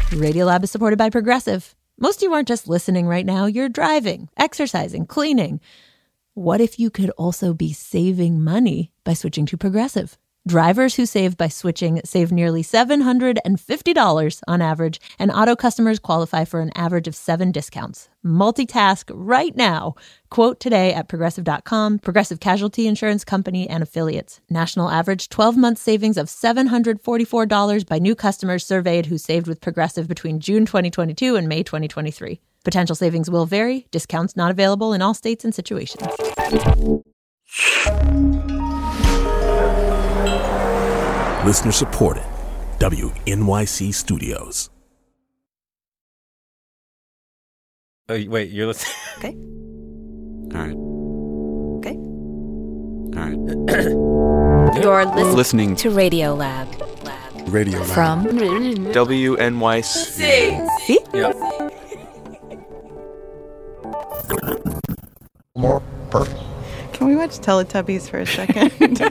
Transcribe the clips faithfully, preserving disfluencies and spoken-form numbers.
Radiolab is supported by Progressive. Most of you aren't just listening right now. You're driving, exercising, cleaning. What if you could also be saving money by switching to Progressive? Drivers who save by switching save nearly seven hundred fifty dollars on average, and auto customers qualify for an average of seven discounts. Multitask right now. Quote today at progressive dot com. Progressive Casualty Insurance Company and Affiliates. National average twelve-month savings of seven hundred forty-four dollars by new customers surveyed who saved with Progressive between June twenty twenty-two and May twenty twenty-three. Potential savings will vary. Discounts not available in all states and situations. Listener supported. W N Y C Studios. Oh, wait, you're listening? Okay. All right. Okay. All right. You're listening, Listening to Radiolab. Lab. Radio Lab. From W N Y C. See? Yep. More perfect. Can we watch Teletubbies for a second?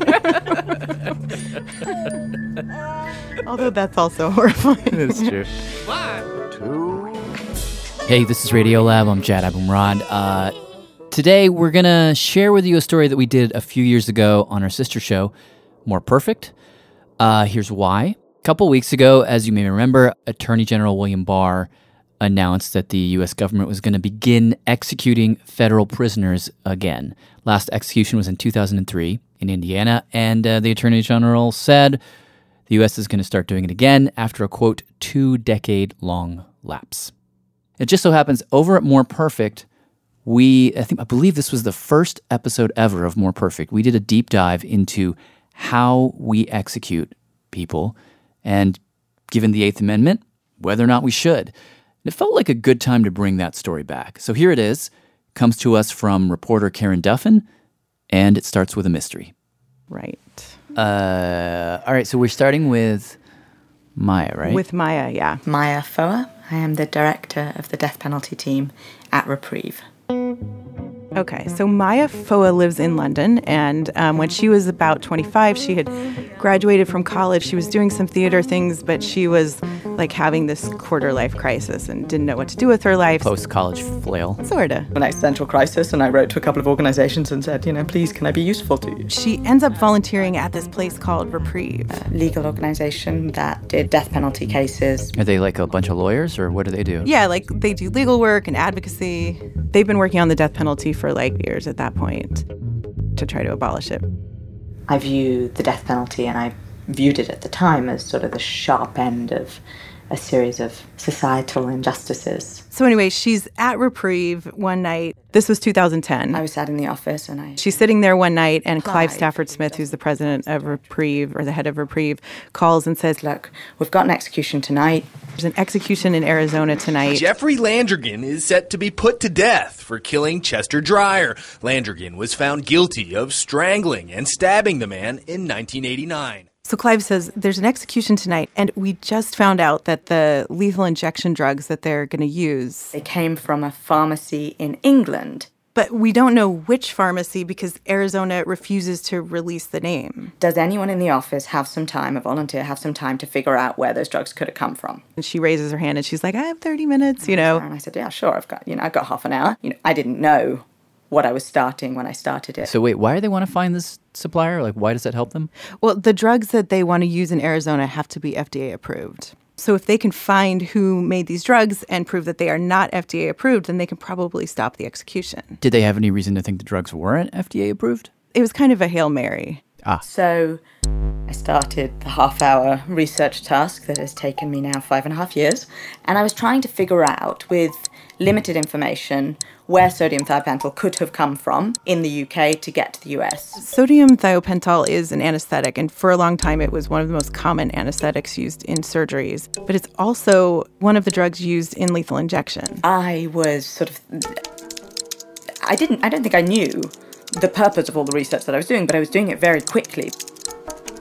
Although that's also horrifying. That's true. Hey, this is Radiolab. I'm Jad Abumrad. Uh, today, we're going to share with you a story that we did a few years ago on our sister show, More Perfect. Uh, here's why. A couple weeks ago, as you may remember, Attorney General William Barr announced that the U S government was going to begin executing federal prisoners again. Last execution was in two thousand three in Indiana, and uh, the Attorney General said the U S is going to start doing it again after a, quote, two-decade-long lapse. It just so happens, over at More Perfect, we, I think, I believe this was the first episode ever of More Perfect. We did a deep dive into how we execute people, and given the Eighth Amendment, whether or not we should. It felt like a good time to bring that story back. So here it is. It comes to us from reporter Karen Duffin, and it starts with a mystery. Right. Uh, all right, so we're starting with Maya, right? With Maya, yeah. Maya Foa. I am the director of the death penalty team at Reprieve. Okay, so Maya Foa lives in London, and um, when she was about twenty-five, she had graduated from college. She was doing some theater things, but she was like having this quarter-life crisis and didn't know what to do with her life. Post-college flail. Sorta. An existential crisis, and I wrote to a couple of organizations and said, you know, please, can I be useful to you? She ends up volunteering at this place called Reprieve. A legal organization that did death penalty cases. Are they like a bunch of lawyers, or what do they do? Yeah, like they do legal work and advocacy. They've been working on the death penalty for like years at that point to try to abolish it. I view the death penalty, and I viewed it at the time as sort of the sharp end of a series of societal injustices. So anyway, she's at Reprieve one night. This was two thousand ten. I was sat in the office, and I... She's sitting there one night, and Clive Clive Stafford Smith, who's the president of Reprieve, or the head of Reprieve, calls and says, Look, we've got an execution tonight. There's an execution in Arizona tonight. Jeffrey Landrigan is set to be put to death for killing Chester Dreyer. Landrigan was found guilty of strangling and stabbing the man in nineteen eighty-nine. So Clive says, there's an execution tonight, and we just found out that the lethal injection drugs that they're going to use... They came from a pharmacy in England. But we don't know which pharmacy because Arizona refuses to release the name. Does anyone in the office have some time, a volunteer, have some time to figure out where those drugs could have come from? And she raises her hand and she's like, I have thirty minutes, you know. And I said, yeah, sure, I've got, you know, I've got half an hour. You know, I didn't know what I was starting when I started it. So wait, why do they want to find this supplier? Like, why does that help them? Well, the drugs that they want to use in Arizona have to be F D A approved. So if they can find who made these drugs and prove that they are not F D A approved, then they can probably stop the execution. Did they have any reason to think the drugs weren't F D A approved? It was kind of a Hail Mary. Ah. So I started the half-hour research task that has taken me now five and a half years, and I was trying to figure out, with limited information, where sodium thiopental could have come from in the U K to get to the U S. Sodium thiopental is an anesthetic, and for a long time it was one of the most common anesthetics used in surgeries. But it's also one of the drugs used in lethal injection. I was sort of... I didn't... I don't think I knew the purpose of all the research that I was doing, but I was doing it very quickly.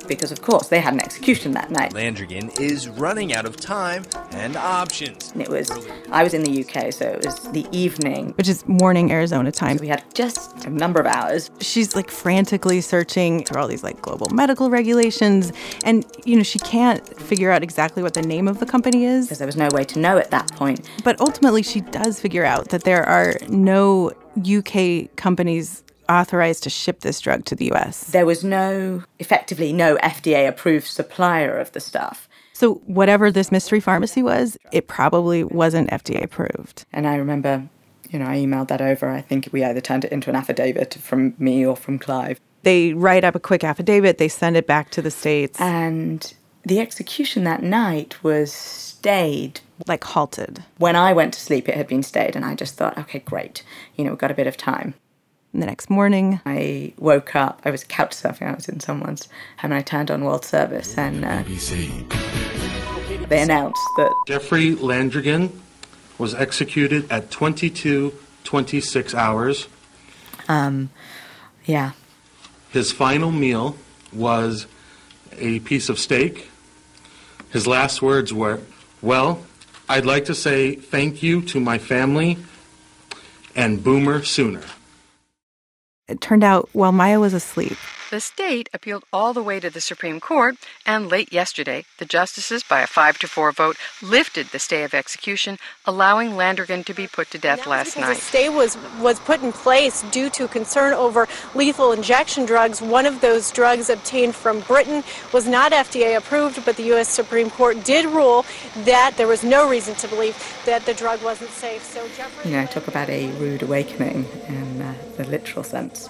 because, of course, they had an execution that night. Landrigan is running out of time and options. And it was, I was in the U K, so it was the evening. Which is morning Arizona time. So we had just a number of hours. She's like frantically searching through all these like global medical regulations. And, you know, she can't figure out exactly what the name of the company is. Because there was no way to know at that point. But ultimately, she does figure out that there are no U K companies authorized to ship this drug to the U S. There was no, effectively, no F D A-approved supplier of the stuff. So whatever this mystery pharmacy was, it probably wasn't F D A approved. And I remember, you know, I emailed that over. I think we either turned it into an affidavit from me or from Clive. They write up a quick affidavit, they send it back to the States. And the execution that night was stayed. Like halted. When I went to sleep, it had been stayed, and I just thought, okay, great. You know, we've got a bit of time. And the next morning, I woke up. I was couch surfing. I was in someone's home, and I turned on World Service, and uh, they announced that Jeffrey Landrigan was executed at twenty-two twenty-six hours. Um, yeah. His final meal was a piece of steak. His last words were, "Well, I'd like to say thank you to my family and Boomer Sooner." It turned out while Maya was asleep, the state appealed all the way to the Supreme Court, and late yesterday, the justices, by a five to four vote, lifted the stay of execution, allowing Landrigan to be put to death last night. The stay was, was put in place due to concern over lethal injection drugs. One of those drugs obtained from Britain was not F D A approved, but the U S Supreme Court did rule that there was no reason to believe that the drug wasn't safe. So Jeffrey, you know, talk about a rude awakening in uh, the literal sense.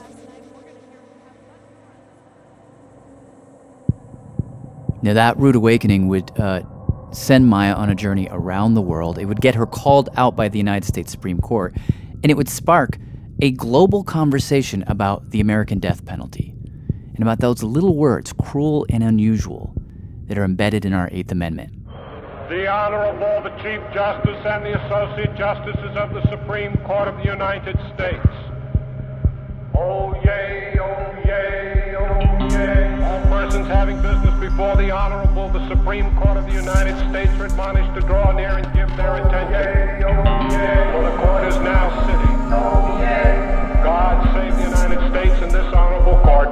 Now, that rude awakening would uh, send Maya on a journey around the world. It would get her called out by the United States Supreme Court, and it would spark a global conversation about the American death penalty and about those little words, cruel and unusual, that are embedded in our Eighth Amendment. The Honorable, the Chief Justice and the Associate Justices of the Supreme Court of the United States. Oh, yay, oh, yay, oh, yay. All persons having business before the Honorable, the Supreme Court of the United States are admonished to draw near and give their attention. Yay, oh, yay. For the court is now sitting. Oh, yay. God save the United States and this Honorable Court.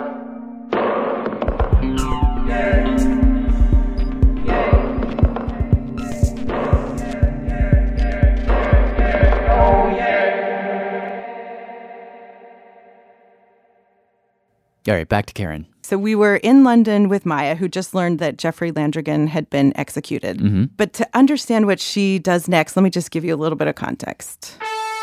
Yay. All right, back to Karen. So we were in London with Maya, who just learned that Jeffrey Landrigan had been executed. Mm-hmm. But to understand what she does next, let me just give you a little bit of context.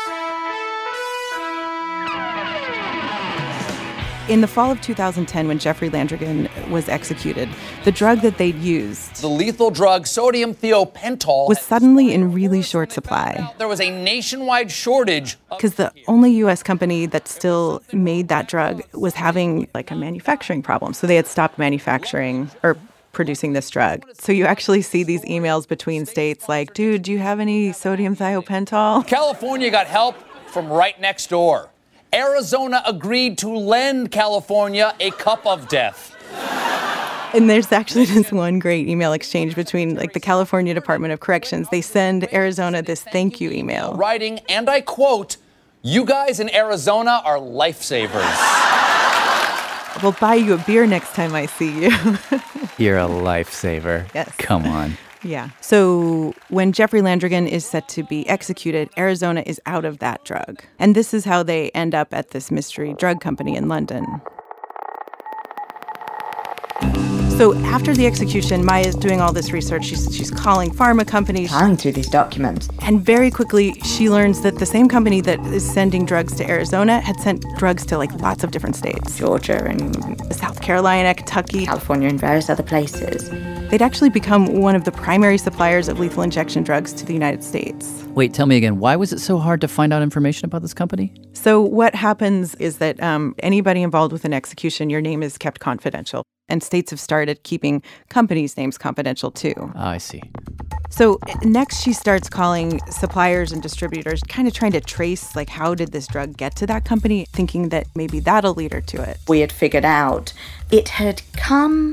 In the fall of two thousand ten, when Jeffrey Landrigan was executed, the drug that they'd used, the lethal drug sodium thiopental, was suddenly in really short supply. There was a nationwide shortage. Because the only U S company that still made that drug was having like a manufacturing problem. So they had stopped manufacturing or producing this drug. So you actually see these emails between states like, dude, do you have any sodium thiopental? California got help from right next door. Arizona agreed to lend California a cup of death. And there's actually this one great email exchange between like the California Department of Corrections. They send Arizona this thank you email. Writing, and I quote, "You guys in Arizona are lifesavers. We'll buy you a beer next time I see you." You're a lifesaver. Yes. Come on. Yeah. So when Jeffrey Landrigan is set to be executed, Arizona is out of that drug. And this is how they end up at this mystery drug company in London. So after the execution, Maya's doing all this research. She's, she's calling pharma companies. Plowing through these documents. And very quickly, she learns that the same company that is sending drugs to Arizona had sent drugs to, like, lots of different states. Georgia and South Carolina, Kentucky. California and various other places. They'd actually become one of the primary suppliers of lethal injection drugs to the United States. Wait, tell me again, why was it so hard to find out information about this company? So what happens is that um, anybody involved with an execution, your name is kept confidential. And states have started keeping companies' names confidential, too. Oh, I see. So next she starts calling suppliers and distributors, kind of trying to trace, like, how did this drug get to that company, thinking that maybe that'll lead her to it. We had figured out it had come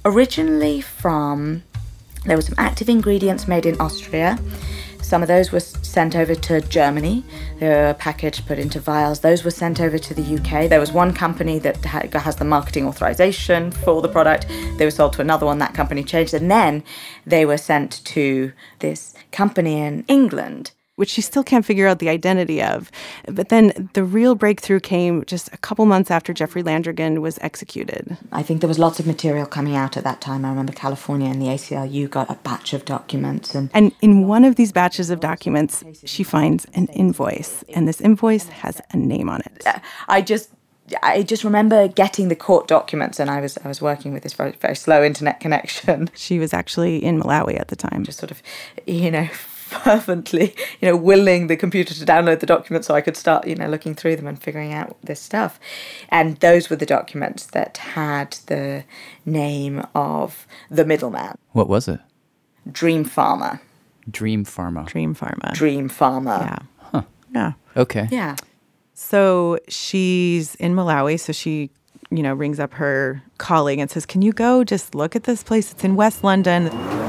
originally from, there were some active ingredients made in Austria. Some of those were sent over to Germany. They were packaged, put into vials. Those were sent over to the U K. There was one company that ha- has the marketing authorization for the product. They were sold to another one. That company changed. And then they were sent to this company in England, which she still can't figure out the identity of. But then the real breakthrough came just a couple months after Jeffrey Landrigan was executed. I think there was lots of material coming out at that time. I remember California and the A C L U got a batch of documents. And, and in one of these batches of documents, she finds an invoice. And this invoice has a name on it. I just... I just remember getting the court documents, and I was I was working with this very, very slow internet connection. She was actually in Malawi at the time. Just sort of, you know, fervently, you know, willing the computer to download the documents so I could start, you know, looking through them and figuring out this stuff. And those were the documents that had the name of the middleman. What was it? Dream Pharma. Dream Pharma. Dream Pharma. Dream Pharma. Yeah. Huh. Yeah. Okay. Yeah. So she's in Malawi, so she, you know, rings up her colleague and says, can you go just look at this place? It's in West London.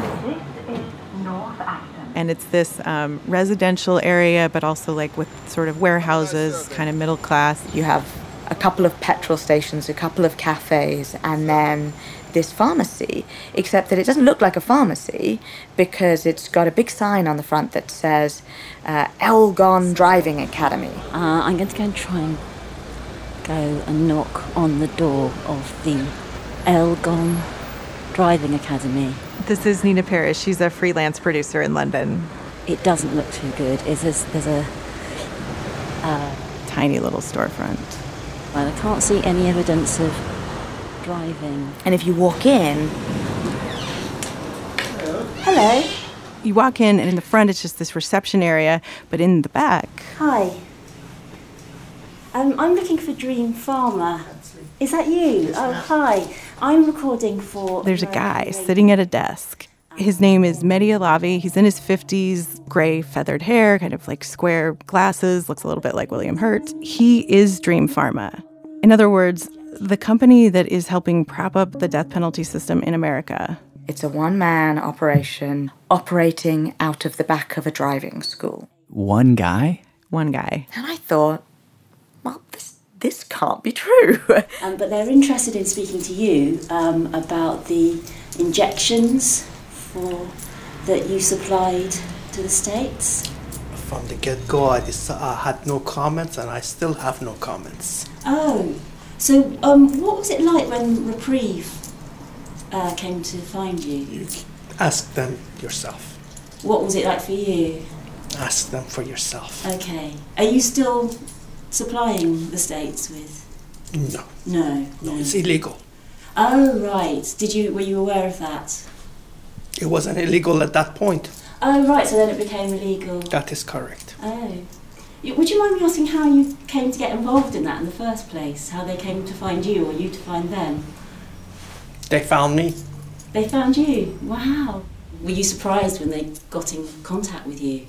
And it's this um, residential area, but also like with sort of warehouses, kind of middle class. You have a couple of petrol stations, a couple of cafes, and then this pharmacy, except that it doesn't look like a pharmacy because it's got a big sign on the front that says uh, Elgon Driving Academy. Uh, I'm going to go and try and go and knock on the door of the Elgon Driving Academy. This is Nina Parrish. She's a freelance producer in London. It doesn't look too good. It's a, there's a uh, tiny little storefront. Well, I can't see any evidence of driving. And if you walk in... Hello. You walk in, and in the front, it's just this reception area, but in the back... Hi. Um, I'm looking for Dream Pharma. Is that you? Oh, hi. I'm recording for... There's a guy sitting at a desk. His name is Mehdi Alavi. He's in his fifties, gray feathered hair, kind of like square glasses, looks a little bit like William Hurt. He is Dream Pharma. In other words, the company that is helping prop up the death penalty system in America. It's a one-man operation operating out of the back of a driving school. One guy? One guy. And I thought, well, this this can't be true. um, but they're interested in speaking to you um, about the injections for that you supplied to the States. From the get-go, I, just, I had no comments, and I still have no comments. Oh, so um, what was it like when Reprieve uh, came to find you? You ask them yourself. What was it like for you? Ask them for yourself. Okay. Are you still supplying the States with? No. No. No, it's illegal. Oh, right. Did you? Were you aware of that? It wasn't illegal at that point. Oh, right. So then it became illegal. That is correct. Oh. Would you mind me asking how you came to get involved in that in the first place? How they came to find you or you to find them? They found me. They found you? Wow. Were you surprised when they got in contact with you?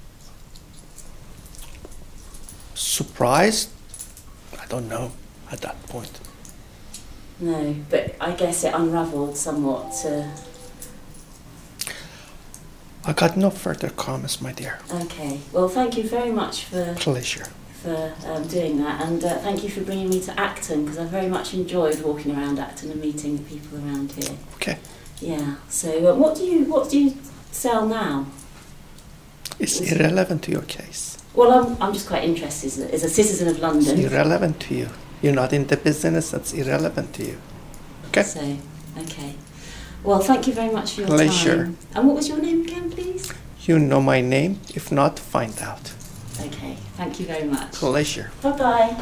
Surprised? I don't know at that point. No, but I guess it unravelled somewhat to... I got no further comments, my dear. Okay. Well, thank you very much for... Pleasure. For um, doing that, and uh, thank you for bringing me to Acton, because I very much enjoyed walking around Acton and meeting the people around here. Okay. Yeah. So, uh, what do you what do you sell now? It's Is irrelevant to your case. Well, I'm I'm just quite interested as a, as a citizen of London. It's irrelevant to you. You're not in the business. That's irrelevant to you. Okay. So, okay. Well, thank you very much for your Pleasure. time. And what was your name again, please? You know my name. If not, find out. Okay. Thank you very much. Pleasure. Bye bye.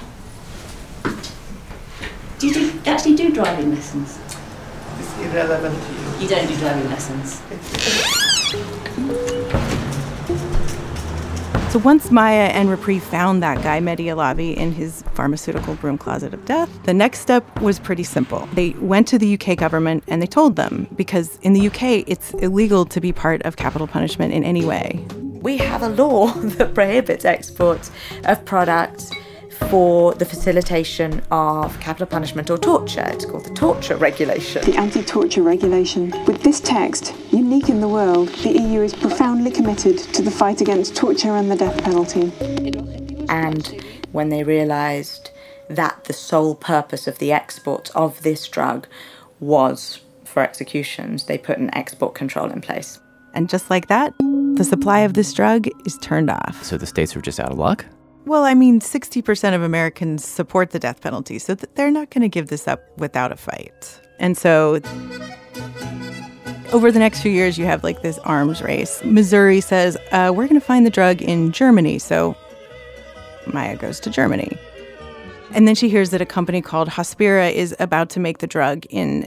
Do you do, actually do driving lessons? It's irrelevant to you. You don't do driving lessons. So once Maya and Reprieve found that guy, Mehdi Alavi, in his pharmaceutical broom closet of death, the next step was pretty simple. They went to the U K government and they told them, because in the U K, it's illegal to be part of capital punishment in any way. We have a law that prohibits exports of products for the facilitation of capital punishment or torture. It's called the Torture Regulation. The Anti-Torture Regulation. With this text, unique in the world, the E U is profoundly committed to the fight against torture and the death penalty. And when they realised that the sole purpose of the export of this drug was for executions, they put an export control in place. And just like that, the supply of this drug is turned off. So the states were just out of luck? Well, I mean, sixty percent of Americans support the death penalty, so th- they're not going to give this up without a fight. And so over the next few years, you have like this arms race. Missouri says, uh, we're going to find the drug in Germany. So Maya goes to Germany. And then she hears that a company called Hospira is about to make the drug in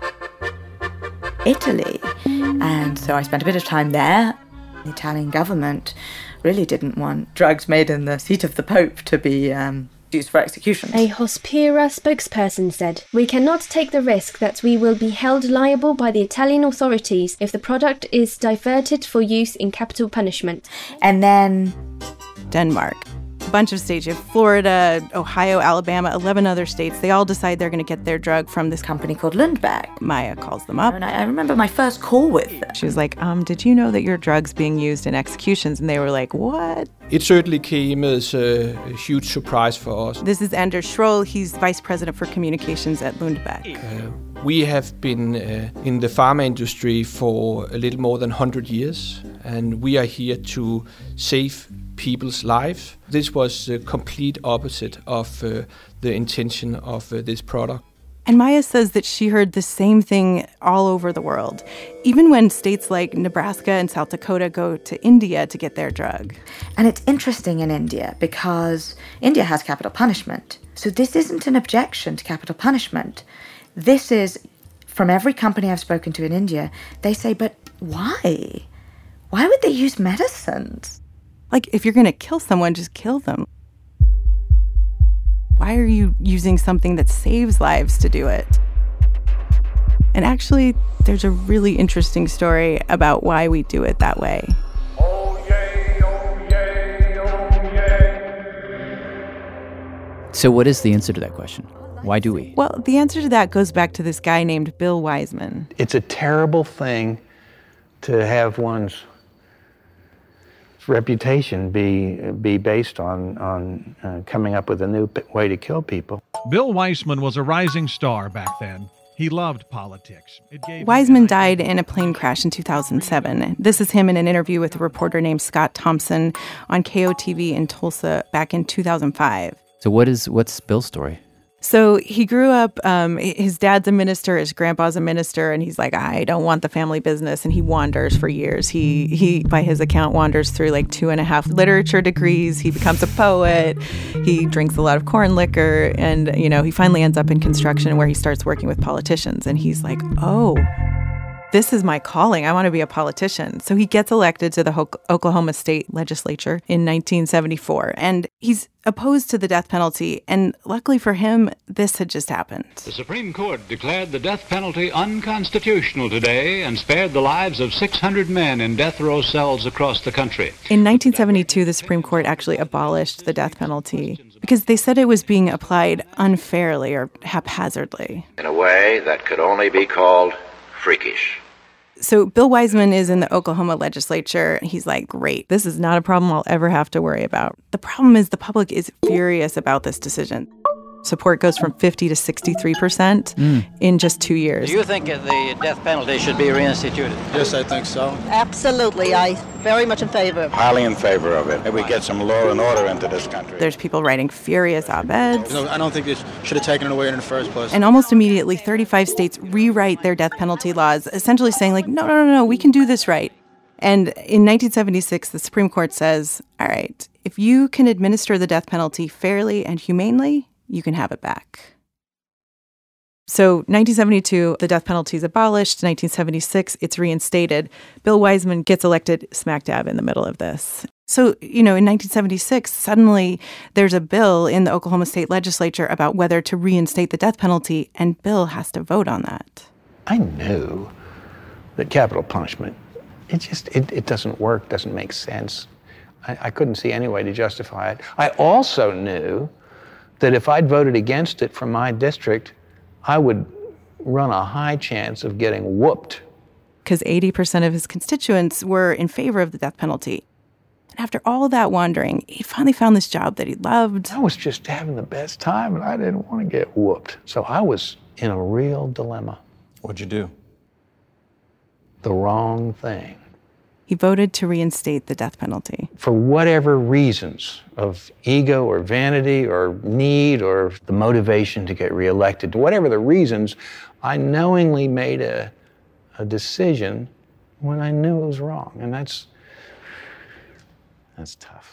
Italy. And so I spent a bit of time there. The Italian government really didn't want drugs made in the seat of the Pope to be um, used for execution. A Hospira spokesperson said, "We cannot take the risk that we will be held liable by the Italian authorities if the product is diverted for use in capital punishment." And then Denmark. A bunch of states, you have Florida, Ohio, Alabama, eleven other states. They all decide they're going to get their drug from this company called Lundbeck. Maya calls them up. And I, I remember my first call with them. She was like, um, did you know that your drug's being used in executions? And they were like, what? It certainly came as a huge surprise for us. This is Anders Schroll. He's vice president for communications at Lundbeck. Uh, we have been uh, in the pharma industry for a little more than one hundred years, and we are here to save people's lives. This was the complete opposite of uh, the intention of uh, this product. And Maya says that she heard the same thing all over the world, even when states like Nebraska and South Dakota go to India to get their drug. And it's interesting in India because India has capital punishment. So this isn't an objection to capital punishment. This is, from every company I've spoken to in India, they say, but why? Why would they use medicines? Like, if you're going to kill someone, just kill them. Why are you using something that saves lives to do it? And actually, there's a really interesting story about why we do it that way. Oh, yay, oh, yay, oh, yay. So what is the answer to that question? Why do we? Well, the answer to that goes back to this guy named Bill Wiseman. It's a terrible thing to have one's reputation be be based on on uh, coming up with a new p- way to kill people. Bill Wiseman was a rising star back then. He loved politics. It gave Wiseman died in a plane crash in two thousand seven. This is him in an interview with a reporter named Scott Thompson on K O T V in Tulsa back in two thousand five. So what is what's Bill's story? So he grew up, um, his dad's a minister, his grandpa's a minister, and he's like, I don't want the family business, and he wanders for years. He, he by his account, wanders through like two and a half literature degrees. He becomes a poet. He drinks a lot of corn liquor, and, you know, he finally ends up in construction where he starts working with politicians, and he's like, oh, this is my calling. I want to be a politician. So he gets elected to the Ho- Oklahoma State Legislature in nineteen seventy-four. And he's opposed to the death penalty. And luckily for him, this had just happened. The Supreme Court declared the death penalty unconstitutional today and spared the lives of six hundred men in death row cells across the country. In nineteen seventy-two, the Supreme Court actually abolished the death penalty because they said it was being applied unfairly or haphazardly. In a way that could only be called freakish. So Bill Wiseman is in the Oklahoma legislature. He's like, great, this is not a problem I'll ever have to worry about. The problem is the public is furious about this decision. Support goes from fifty to sixty-three percent mm. in just two years. Do you think the death penalty should be reinstituted? Yes, I think so. Absolutely. I very much in favor. Highly in favor of it. If we get some law and order into this country. There's people writing furious op-eds. No, I don't think they should have taken it away in the first place. And almost immediately, thirty-five states rewrite their death penalty laws, essentially saying, like, no, no, no, no, we can do this right. And in nineteen seventy-six, the Supreme Court says, all right, if you can administer the death penalty fairly and humanely, you can have it back. So nineteen seventy-two, the death penalty is abolished. nineteen seventy-six, it's reinstated. Bill Wiseman gets elected smack dab in the middle of this. So, you know, in nineteen seventy-six, suddenly there's a bill in the Oklahoma State Legislature about whether to reinstate the death penalty, and Bill has to vote on that. I knew that capital punishment, it just, it, it doesn't work, doesn't make sense. I, I couldn't see any way to justify it. I also knew that if I'd voted against it from my district, I would run a high chance of getting whooped. Because eighty percent of his constituents were in favor of the death penalty. And after all that wandering, he finally found this job that he loved. I was just having the best time, and I didn't want to get whooped. So I was in a real dilemma. What'd you do? The wrong thing. He voted to reinstate the death penalty. For whatever reasons of ego or vanity or need or the motivation to get reelected, whatever the reasons, I knowingly made a, a decision when I knew it was wrong. And that's, that's tough.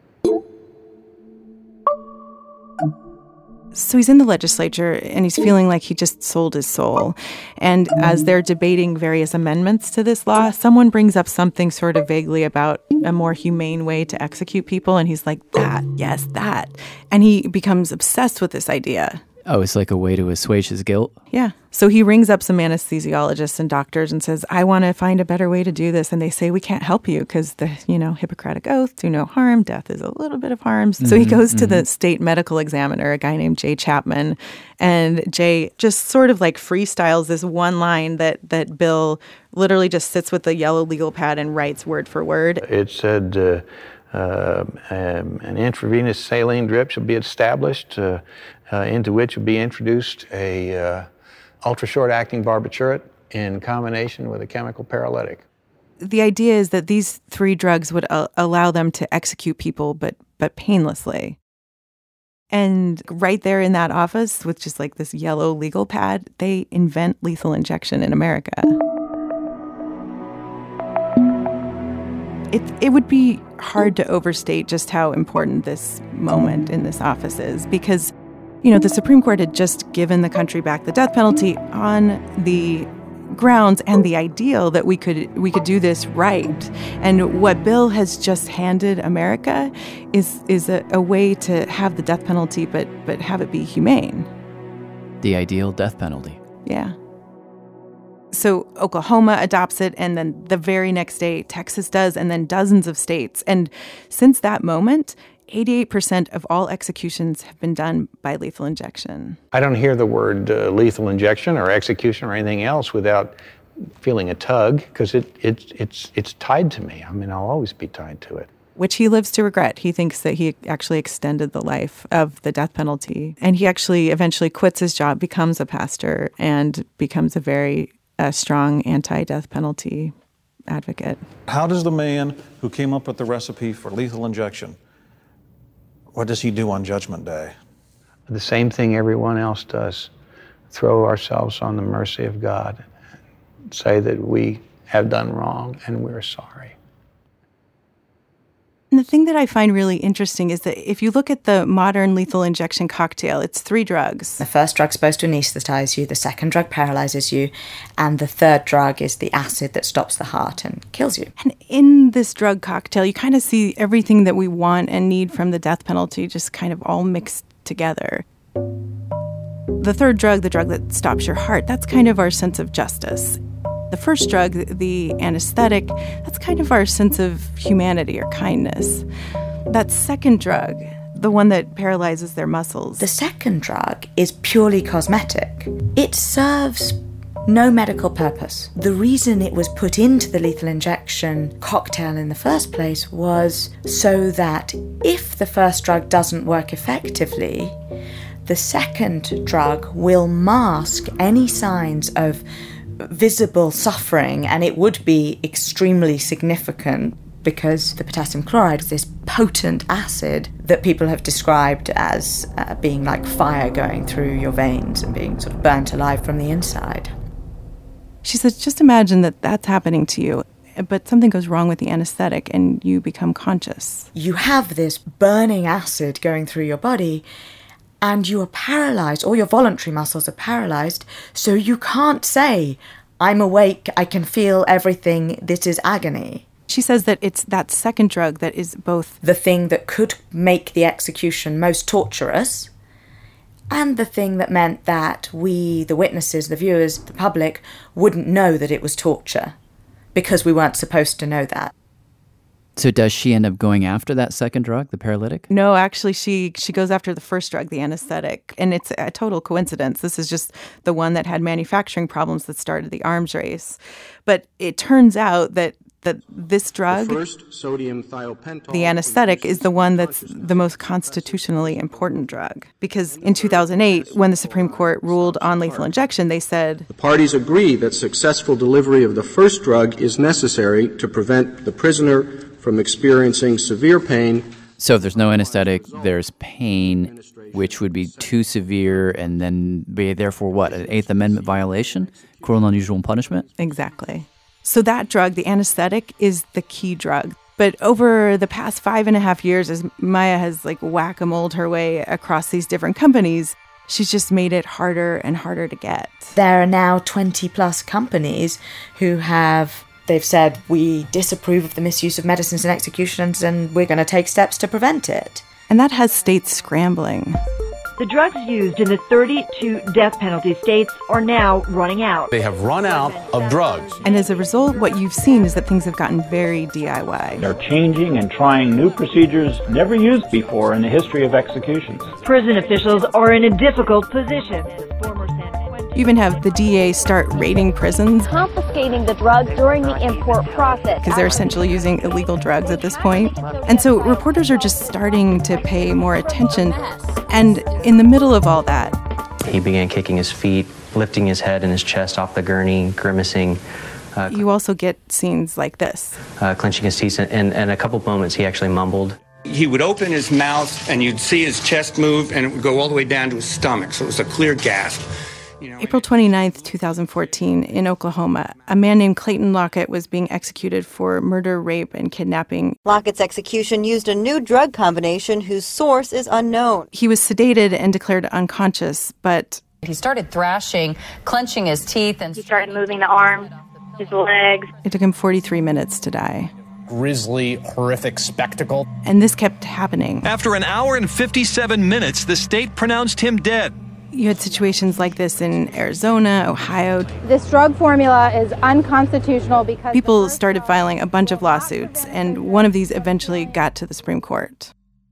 So he's in the legislature, and he's feeling like he just sold his soul. And as they're debating various amendments to this law, someone brings up something sort of vaguely about a more humane way to execute people, and he's like, that, yes, that. And he becomes obsessed with this idea. Oh, it's like a way to assuage his guilt? Yeah. So he rings up some anesthesiologists and doctors and says, I want to find a better way to do this. And they say, we can't help you because the, you know, Hippocratic Oath, do no harm. Death is a little bit of harm. Mm-hmm, so he goes mm-hmm. to the state medical examiner, a guy named Jay Chapman. And Jay just sort of like freestyles this one line that, that Bill literally just sits with the yellow legal pad and writes word for word. It said, uh, uh, um, an intravenous saline drip should be established, uh, uh, into which would be introduced a uh, ultra-short-acting barbiturate in combination with a chemical paralytic. The idea is that these three drugs would uh, allow them to execute people, but but painlessly. And right there in that office, with just like this yellow legal pad, they invent lethal injection in America. It it would be hard to overstate just how important this moment in this office is, because, you know, the Supreme Court had just given the country back the death penalty on the grounds and the ideal that we could we could do this right. And what Bill has just handed America is is a, a way to have the death penalty, but but have it be humane. The ideal death penalty. Yeah. So Oklahoma adopts it, and then the very next day, Texas does, and then dozens of states. And since that moment, eighty-eight percent of all executions have been done by lethal injection. I don't hear the word uh, lethal injection or execution or anything else without feeling a tug, because it, it, it's, it's tied to me. I mean, I'll always be tied to it. Which he lives to regret. He thinks that he actually extended the life of the death penalty. And he actually eventually quits his job, becomes a pastor, and becomes a very uh, strong anti-death penalty advocate. How does the man who came up with the recipe for lethal injection, what does he do on Judgment Day? The same thing everyone else does. Throw ourselves on the mercy of God. Say that we have done wrong and we're sorry. And the thing that I find really interesting is that if you look at the modern lethal injection cocktail, it's three drugs. The first drug's supposed to anesthetize you, the second drug paralyzes you, and the third drug is the acid that stops the heart and kills you. And in this drug cocktail, you kind of see everything that we want and need from the death penalty just kind of all mixed together. The third drug, the drug that stops your heart, that's kind of our sense of justice. The first drug, the anesthetic, that's kind of our sense of humanity or kindness. That second drug, the one that paralyzes their muscles. The second drug is purely cosmetic. It serves no medical purpose. The reason it was put into the lethal injection cocktail in the first place was so that if the first drug doesn't work effectively, the second drug will mask any signs of visible suffering, and it would be extremely significant because the potassium chloride is this potent acid that people have described as uh, being like fire going through your veins and being sort of burnt alive from the inside. She says, just imagine that that's happening to you, but something goes wrong with the anesthetic and you become conscious. You have this burning acid going through your body, and you are paralyzed, all your voluntary muscles are paralyzed, so you can't say, I'm awake, I can feel everything, this is agony. She says that it's that second drug that is both the thing that could make the execution most torturous, and the thing that meant that we, the witnesses, the viewers, the public, wouldn't know that it was torture, because we weren't supposed to know that. So does she end up going after that second drug, the paralytic? No, actually, she she goes after the first drug, the anesthetic. And it's a total coincidence. This is just the one that had manufacturing problems that started the arms race. But it turns out that that this drug, the, first, sodium thiopental, the anesthetic, is the one that's the most constitutionally important drug. Because in two thousand eight, when the Supreme Court ruled on lethal injection, they said, the parties agree that successful delivery of the first drug is necessary to prevent the prisoner from experiencing severe pain. So if there's no anesthetic, there's pain, which would be too severe and then be therefore what, an Eighth Amendment violation? Cruel and unusual punishment? Exactly. So that drug, the anesthetic, is the key drug. But over the past five and a half years, as Maya has like whack-a-moled her way across these different companies, she's just made it harder and harder to get. There are now twenty plus companies who have, they've said, we disapprove of the misuse of medicines and executions and we're going to take steps to prevent it. And that has states scrambling. The drugs used in the thirty-two death penalty states are now running out. They have run out of drugs. And as a result, what you've seen is that things have gotten very D I Y. They're changing and trying new procedures never used before in the history of executions. Prison officials are in a difficult position. You even have the D A start raiding prisons. Confiscating the drugs during the import process. Because they're essentially using illegal drugs at this point. And so reporters are just starting to pay more attention. And in the middle of all that, he began kicking his feet, lifting his head and his chest off the gurney, grimacing. Uh, you also get scenes like this. Uh, clenching his teeth, and in a couple of moments he actually mumbled. He would open his mouth and you'd see his chest move and it would go all the way down to his stomach. So it was a clear gasp. You know, April twenty-ninth, twenty fourteen, in Oklahoma, a man named Clayton Lockett was being executed for murder, rape, and kidnapping. Lockett's execution used a new drug combination whose source is unknown. He was sedated and declared unconscious, but he started thrashing, clenching his teeth, and he started moving the arms, his legs. It took him forty-three minutes to die. Grisly, horrific spectacle. And this kept happening. After an hour and fifty-seven minutes, the state pronounced him dead. You had situations like this in Arizona, Ohio. This drug formula is unconstitutional because people started filing a bunch of lawsuits, and one of these eventually got to the Supreme Court.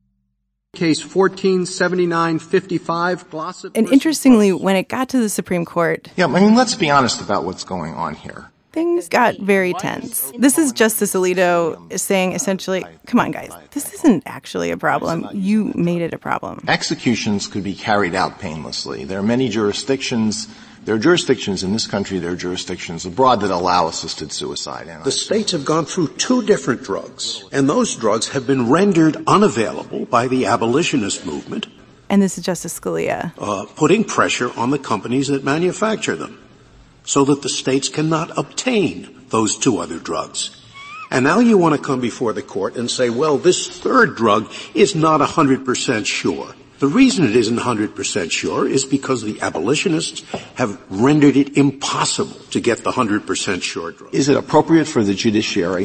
Case fourteen seventy-nine fifty-five, Glossop. And interestingly, when it got to the Supreme Court, yeah, I mean, let's be honest about what's going on here. Things got very tense. This is Justice Alito saying essentially, come on, guys, this isn't actually a problem. You made it a problem. Executions could be carried out painlessly. There are many jurisdictions. There are jurisdictions in this country, there are jurisdictions abroad that allow assisted suicide. And the states have gone through two different drugs, and those drugs have been rendered unavailable by the abolitionist movement. And this is Justice Scalia. Uh, putting pressure on the companies that manufacture them, so that the states cannot obtain those two other drugs. And now you want to come before the court and say, well, this third drug is not one hundred percent sure. The reason it isn't one hundred percent sure is because the abolitionists have rendered it impossible to get the one hundred percent sure drug. Is it appropriate for the judiciary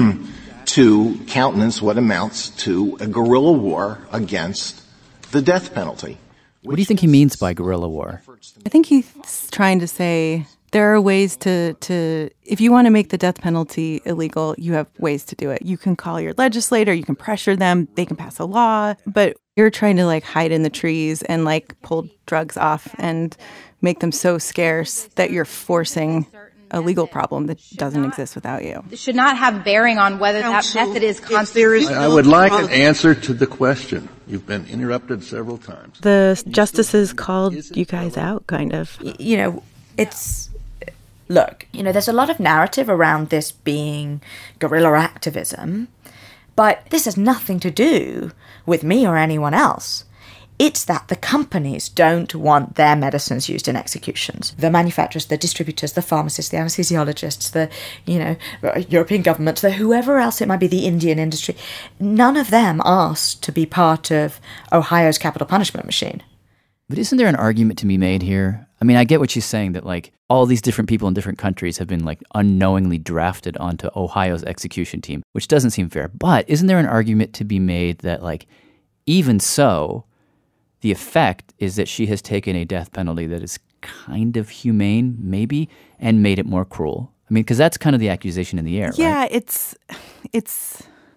to countenance what amounts to a guerrilla war against the death penalty? What do you think he means by guerrilla war? I think he's trying to say there are ways to, to, if you want to make the death penalty illegal, you have ways to do it. You can call your legislator, you can pressure them, they can pass a law, but you're trying to like hide in the trees and like pull drugs off and make them so scarce that you're forcing a legal problem that doesn't exist without you. It should not have bearing on whether that method is constitutional. I would like an answer to the question. You've been interrupted several times. The justices called you guys out, kind of. You know, it's... Look, you know, there's a lot of narrative around this being guerrilla activism, but this has nothing to do with me or anyone else. It's that the companies don't want their medicines used in executions. The manufacturers, the distributors, the pharmacists, the anesthesiologists, the, you know, European governments, the whoever else it might be, the Indian industry, none of them asked to be part of Ohio's capital punishment machine. But isn't there an argument to be made here? I mean, I get what she's saying, that like all these different people in different countries have been like unknowingly drafted onto Ohio's execution team, which doesn't seem fair. But isn't there an argument to be made that like, even so, the effect is that she has taken a death penalty that is kind of humane, maybe, and made it more cruel? I mean, because that's kind of the accusation in the air, yeah, right? it's, it's,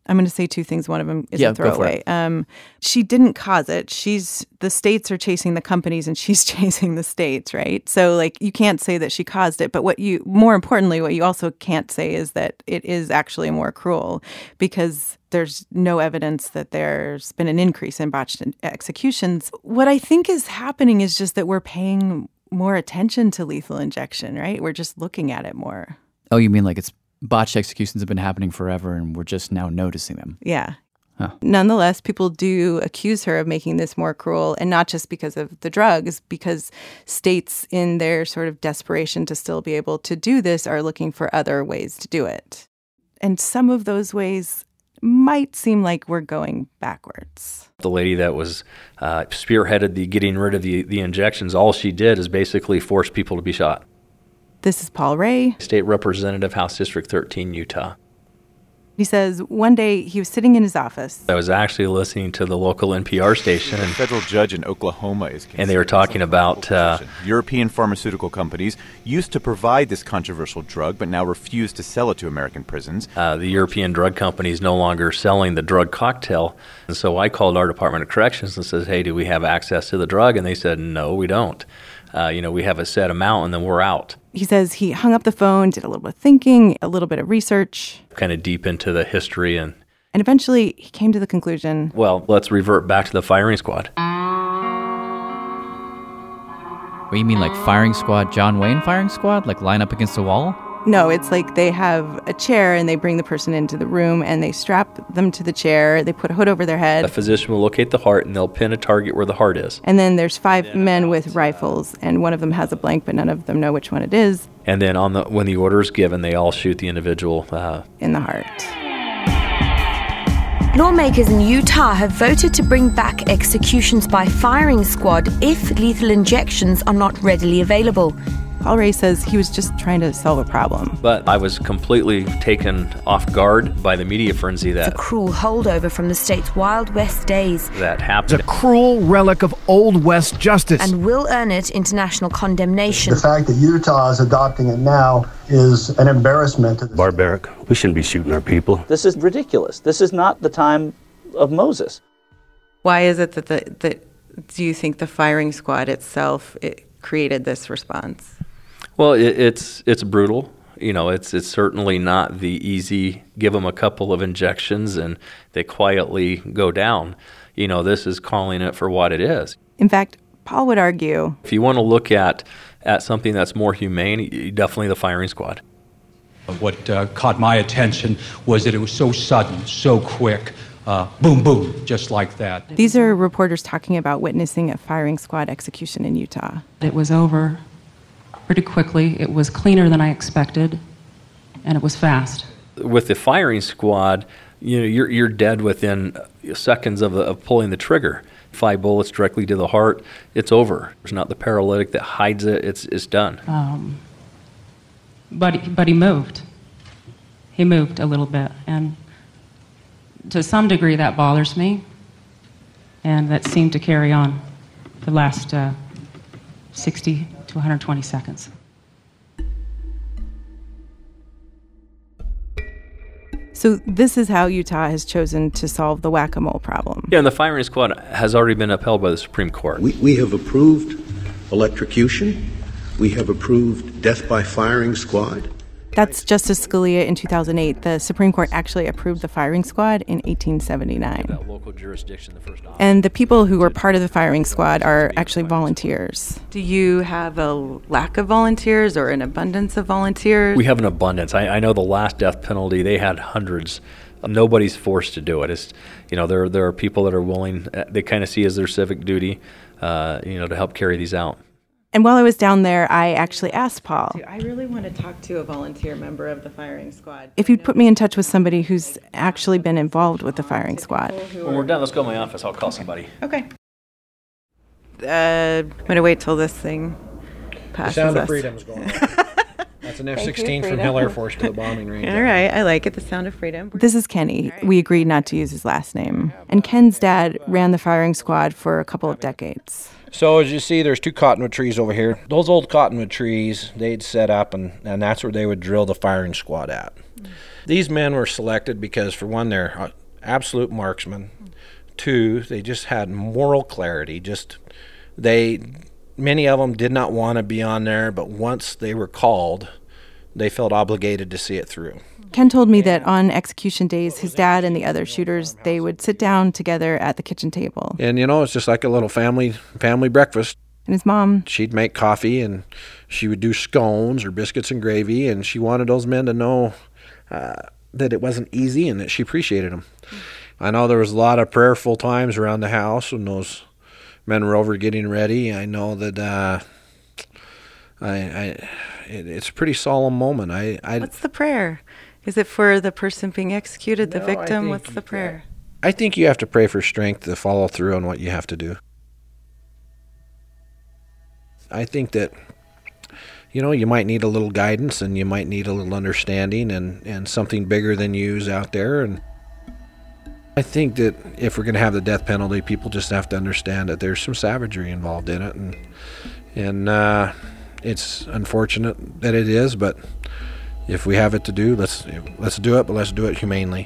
I'm going to say two things. One of them is Yeah, a go for throwaway. it. Um, she didn't cause it. She's the states are chasing the companies, and she's chasing the states, right? So, like, you can't say that she caused it. But what you, more importantly, what you also can't say is that it is actually more cruel, because there's no evidence that there's been an increase in botched executions. What I think is happening is just that we're paying more attention to lethal injection, right? We're just looking at it more. Oh, you mean like it's botched executions have been happening forever and we're just now noticing them? Yeah. Huh. Nonetheless, people do accuse her of making this more cruel, and not just because of the drugs, because states, in their sort of desperation to still be able to do this, are looking for other ways to do it. And some of those ways might seem like we're going backwards. The lady that was uh, spearheaded the getting rid of the, the injections, all she did is basically force people to be shot. This is Paul Ray. State Representative, House District thirteen, Utah. He says one day he was sitting in his office. I was actually listening to the local N P R station. A federal judge in Oklahoma is and they were talking about uh, European pharmaceutical companies used to provide this controversial drug, but now refuse to sell it to American prisons. Uh, the European drug companies no longer selling the drug cocktail. And so I called our Department of Corrections and says, hey, do we have access to the drug? And they said, no, we don't. Uh, you know, we have a set amount and then we're out. He says he hung up the phone, did a little bit of thinking, a little bit of research. Kind of deep into the history. And, and eventually he came to the conclusion, well, let's revert back to the firing squad. What, you mean like firing squad, John Wayne firing squad? Like line up against a wall? No, it's like they have a chair and they bring the person into the room and they strap them to the chair. They put a hood over their head. A physician will locate the heart and they'll pin a target where the heart is. And then there's five men with rifles, and one of them has a blank, but none of them know which one it is. And then on the when the order is given, they all shoot the individual uh, in the heart. Lawmakers in Utah have voted to bring back executions by firing squad if lethal injections are not readily available. Paul Ray says he was just trying to solve a problem. But I was completely taken off guard by the media frenzy that... It's a cruel holdover from the state's Wild West days. ...that happened. It's a cruel relic of Old West justice. And will earn it international condemnation. The fact that Utah is adopting it now is an embarrassment to the Barbaric. We shouldn't be shooting our people. This is ridiculous. This is not the time of Moses. Why is it that the that do you think the firing squad itself it created this response? Well, it, it's it's brutal. You know, it's it's certainly not the easy, give them a couple of injections and they quietly go down. You know, this is calling it for what it is. In fact, Paul would argue, if you want to look at, at something that's more humane, definitely the firing squad. What uh, caught my attention was that it was so sudden, so quick. Uh, boom, boom, just like that. These are reporters talking about witnessing a firing squad execution in Utah. It was over pretty quickly. It was cleaner than I expected, and it was fast. With the firing squad, you know, you're you're dead within seconds of, of pulling the trigger. Five bullets directly to the heart, it's over. There's not the paralytic that hides it. It's it's done. Um, but he, but he moved. He moved a little bit, and to some degree that bothers me, and that seemed to carry on the last uh, sixty to one hundred twenty seconds. So this is how Utah has chosen to solve the whack-a-mole problem. Yeah, and the firing squad has already been upheld by the Supreme Court. We, we have approved electrocution. We have approved death by firing squad. That's Justice Scalia in two thousand eight. The Supreme Court actually approved the firing squad in eighteen seventy-nine. That local jurisdiction, the first option. And the people who were part of the firing squad are actually volunteers. Do you have a lack of volunteers or an abundance of volunteers? We have an abundance. I, I know the last death penalty, they had hundreds. Nobody's forced to do it. It's, you know, there, there are people that are willing, they kind of see as their civic duty, uh, you know, to help carry these out. And while I was down there, I actually asked Paul, I really want to talk to a volunteer member of the firing squad, if you'd put me in touch with somebody who's actually been involved with the firing squad. When we're done, let's go to my office. I'll call somebody. Okay. Uh, I'm going to wait till this thing passes The sound us. of freedom's going on. That's an F sixteen from Hill Air Force to the bombing range. All right, I like it, the sound of freedom. This is Kenny. We agreed not to use his last name. And Ken's dad ran the firing squad for a couple of decades. So as you see, there's two cottonwood trees over here. Those old cottonwood trees, they'd set up, and, and that's where they would drill the firing squad at. These men were selected because, for one, they're absolute marksmen. Two, they just had moral clarity. Just they, many of them did not want to be on there, but once they were called, they felt obligated to see it through. Ken told me that on execution days, his dad and the other shooters, they would sit down together at the kitchen table. And, you know, it's just like a little family family breakfast. And his mom, she'd make coffee, and she would do scones or biscuits and gravy, and she wanted those men to know uh, that it wasn't easy and that she appreciated them. I know there was a lot of prayerful times around the house when those men were over getting ready. I know that uh, I, I it, it's a pretty solemn moment. I, I What's the prayer? Is it for the person being executed, the No, victim? I What's the prayer? I think you have to pray for strength to follow through on what you have to do. I think that, you know, you might need a little guidance, and you might need a little understanding, and, and something bigger than you is out there. And I think that if we're going to have the death penalty, people just have to understand that there's some savagery involved in it. And, and uh, it's unfortunate that it is, but if we have it to do, let's let's do it, but let's do it humanely.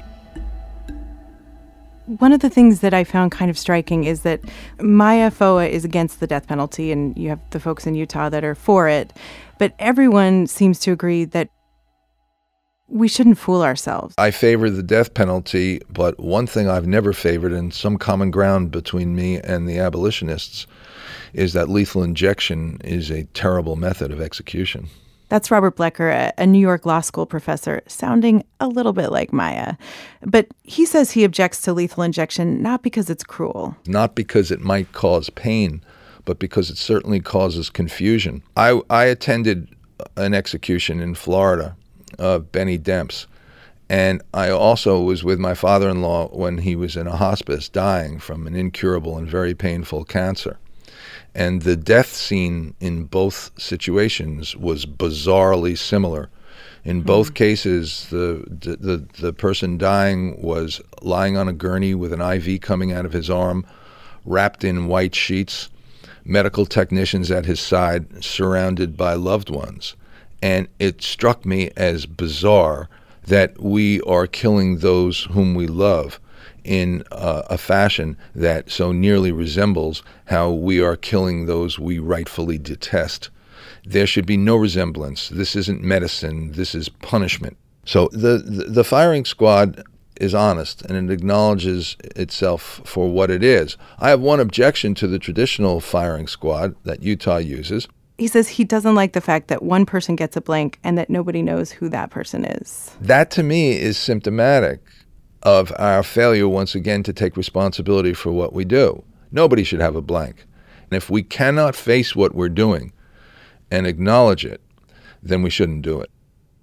One of the things that I found kind of striking is that Maya F O A is against the death penalty, and you have the folks in Utah that are for it. But everyone seems to agree that we shouldn't fool ourselves. I favor the death penalty, but one thing I've never favored, and some common ground between me and the abolitionists, is that lethal injection is a terrible method of execution. That's Robert Blecker, a New York Law School professor, sounding a little bit like Maya. But he says he objects to lethal injection not because it's cruel. Not because it might cause pain, but because it certainly causes confusion. I, I attended an execution in Florida of Benny Demps, and I also was with my father-in-law when he was in a hospice dying from an incurable and very painful cancer. And the death scene in both situations was bizarrely similar. In both mm. cases, the, the the person dying was lying on a gurney with an I V coming out of his arm, wrapped in white sheets, medical technicians at his side, surrounded by loved ones. And it struck me as bizarre that we are killing those whom we love in uh, a fashion that so nearly resembles how we are killing those we rightfully detest. There should be no resemblance. This isn't medicine. This is punishment. So the, the, the firing squad is honest, and it acknowledges itself for what it is. I have one objection to the traditional firing squad that Utah uses. He says he doesn't like the fact that one person gets a blank and that nobody knows who that person is. That, to me, is symptomatic of our failure, once again, to take responsibility for what we do. Nobody should have a blank. And if we cannot face what we're doing and acknowledge it, then we shouldn't do it.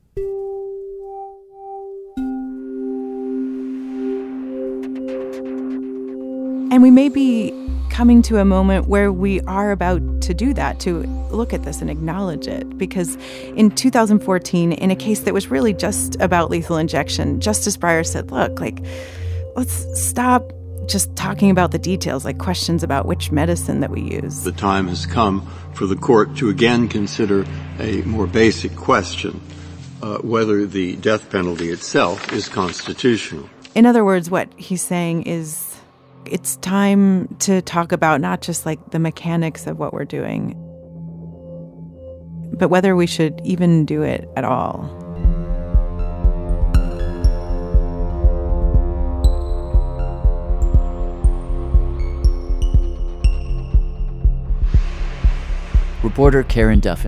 And we may be coming to a moment where we are about to do that, to look at this and acknowledge it. Because in two thousand fourteen, in a case that was really just about lethal injection, Justice Breyer said, look, like, let's stop just talking about the details, like questions about which medicine that we use. The time has come for the court to again consider a more basic question, uh, whether the death penalty itself is constitutional. In other words, what he's saying is it's time to talk about not just like the mechanics of what we're doing, but whether we should even do it at all. Reporter Karen Duffin.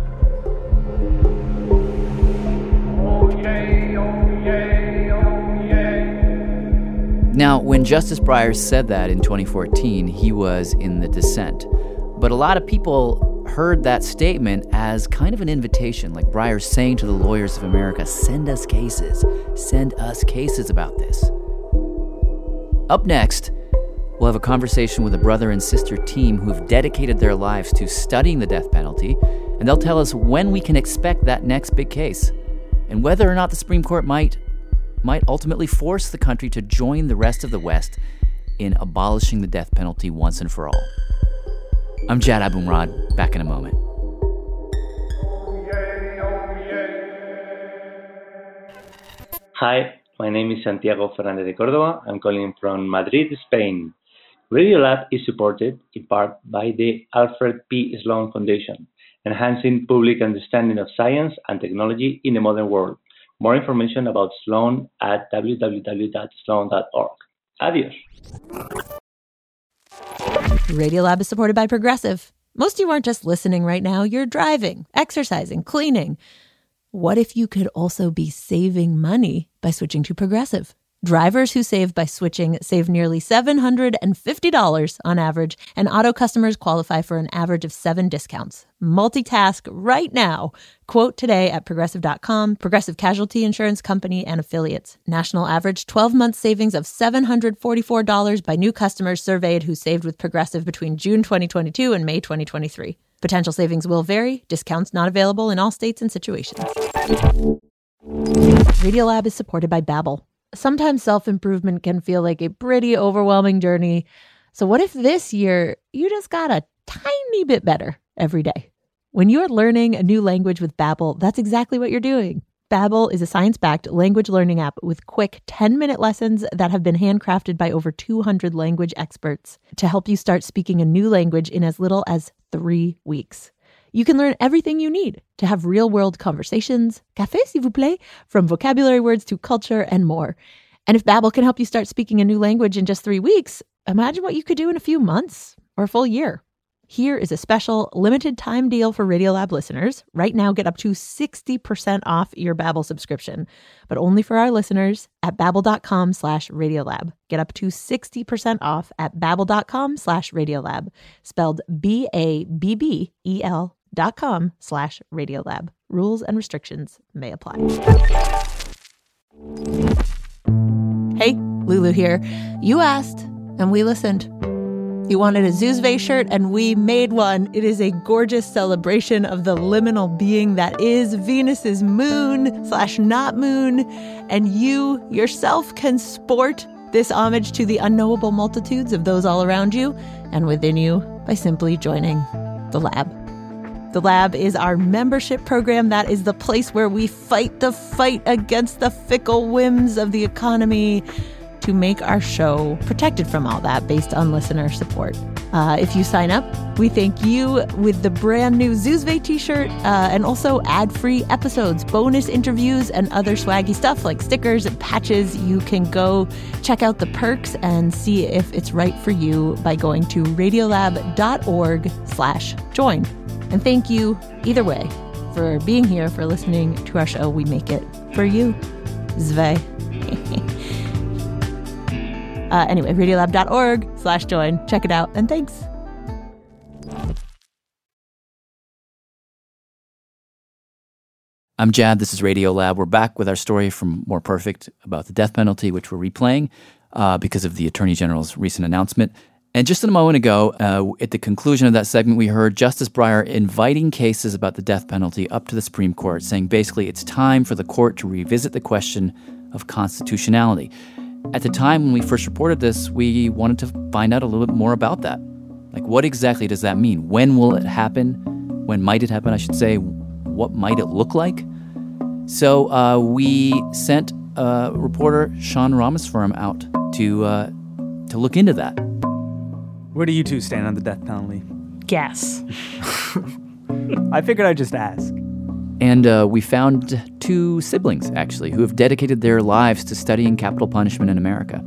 Now, when Justice Breyer said that in twenty fourteen, he was in the dissent. But a lot of people heard that statement as kind of an invitation, like Breyer saying to the lawyers of America, send us cases, send us cases about this. Up next, we'll have a conversation with a brother and sister team who have dedicated their lives to studying the death penalty, and they'll tell us when we can expect that next big case, and whether or not the Supreme Court might might ultimately force the country to join the rest of the West in abolishing the death penalty once and for all. I'm Jad Abumrad, back in a moment. Hi, my name is Santiago Fernández de Córdoba. I'm calling from Madrid, Spain. Radiolab is supported in part by the Alfred P. Sloan Foundation, enhancing public understanding of science and technology in the modern world. More information about Sloan at w w w dot sloan dot org. Adios. Radiolab is supported by Progressive. Most of you aren't just listening right now, you're driving, exercising, cleaning. What if you could also be saving money by switching to Progressive? Drivers who save by switching save nearly seven hundred fifty dollars on average, and auto customers qualify for an average of seven discounts. Multitask right now. Quote today at progressive dot com. Progressive Casualty Insurance Company and Affiliates. National average twelve-month savings of seven hundred forty-four dollars by new customers surveyed who saved with Progressive between June twenty twenty-two and May twenty twenty-three. Potential savings will vary. Discounts not available in all states and situations. Radiolab is supported by Babbel. Sometimes self-improvement can feel like a pretty overwhelming journey. So what if this year you just got a tiny bit better every day? When you're learning a new language with Babbel, that's exactly what you're doing. Babbel is a science-backed language learning app with quick ten-minute lessons that have been handcrafted by over two hundred language experts to help you start speaking a new language in as little as three weeks. You can learn everything you need to have real-world conversations, café s'il vous plaît, from vocabulary words to culture and more. And if Babbel can help you start speaking a new language in just three weeks, imagine what you could do in a few months or a full year. Here is a special limited time deal for Radiolab listeners. Right now, get up to sixty percent off your Babbel subscription, but only for our listeners at babbel.com slash Radiolab. Get up to sixty percent off at babbel.com slash Radiolab, spelled B A B B E L dot com slash Radiolab. Rules and restrictions may apply. Hey, Lulu here. You asked, and we listened. You wanted a Zuzve shirt, and we made one. It is a gorgeous celebration of the liminal being that is Venus's moon slash not moon. And you yourself can sport this homage to the unknowable multitudes of those all around you and within you by simply joining the lab. The Lab is our membership program. That is the place where we fight the fight against the fickle whims of the economy to make our show protected from all that based on listener support. Uh, if you sign up, we thank you with the brand new Zuzve t-shirt uh, and also ad-free episodes, bonus interviews, and other swaggy stuff like stickers and patches. You can go check out the perks and see if it's right for you by going to radiolab.org slash join. And thank you, either way, for being here, for listening to our show. We make it for you. Zve. uh, anyway, radiolab.org slash join. Check it out, and thanks. I'm Jad. This is Radiolab. We're back with our story from More Perfect about the death penalty, which we're replaying uh, because of the Attorney General's recent announcement. And just a moment ago, uh, at the conclusion of that segment, we heard Justice Breyer inviting cases about the death penalty up to the Supreme Court, saying basically it's time for the court to revisit the question of constitutionality. At the time when we first reported this, we wanted to find out a little bit more about that. Like, what exactly does that mean? When will it happen? When might it happen, I should say? What might it look like? So uh, we sent uh, reporter Sean Ramaswamy out to uh, to look into that. Where do you two stand on the death penalty? Guess. I figured I'd just ask. And uh, we found two siblings, actually, who have dedicated their lives to studying capital punishment in America.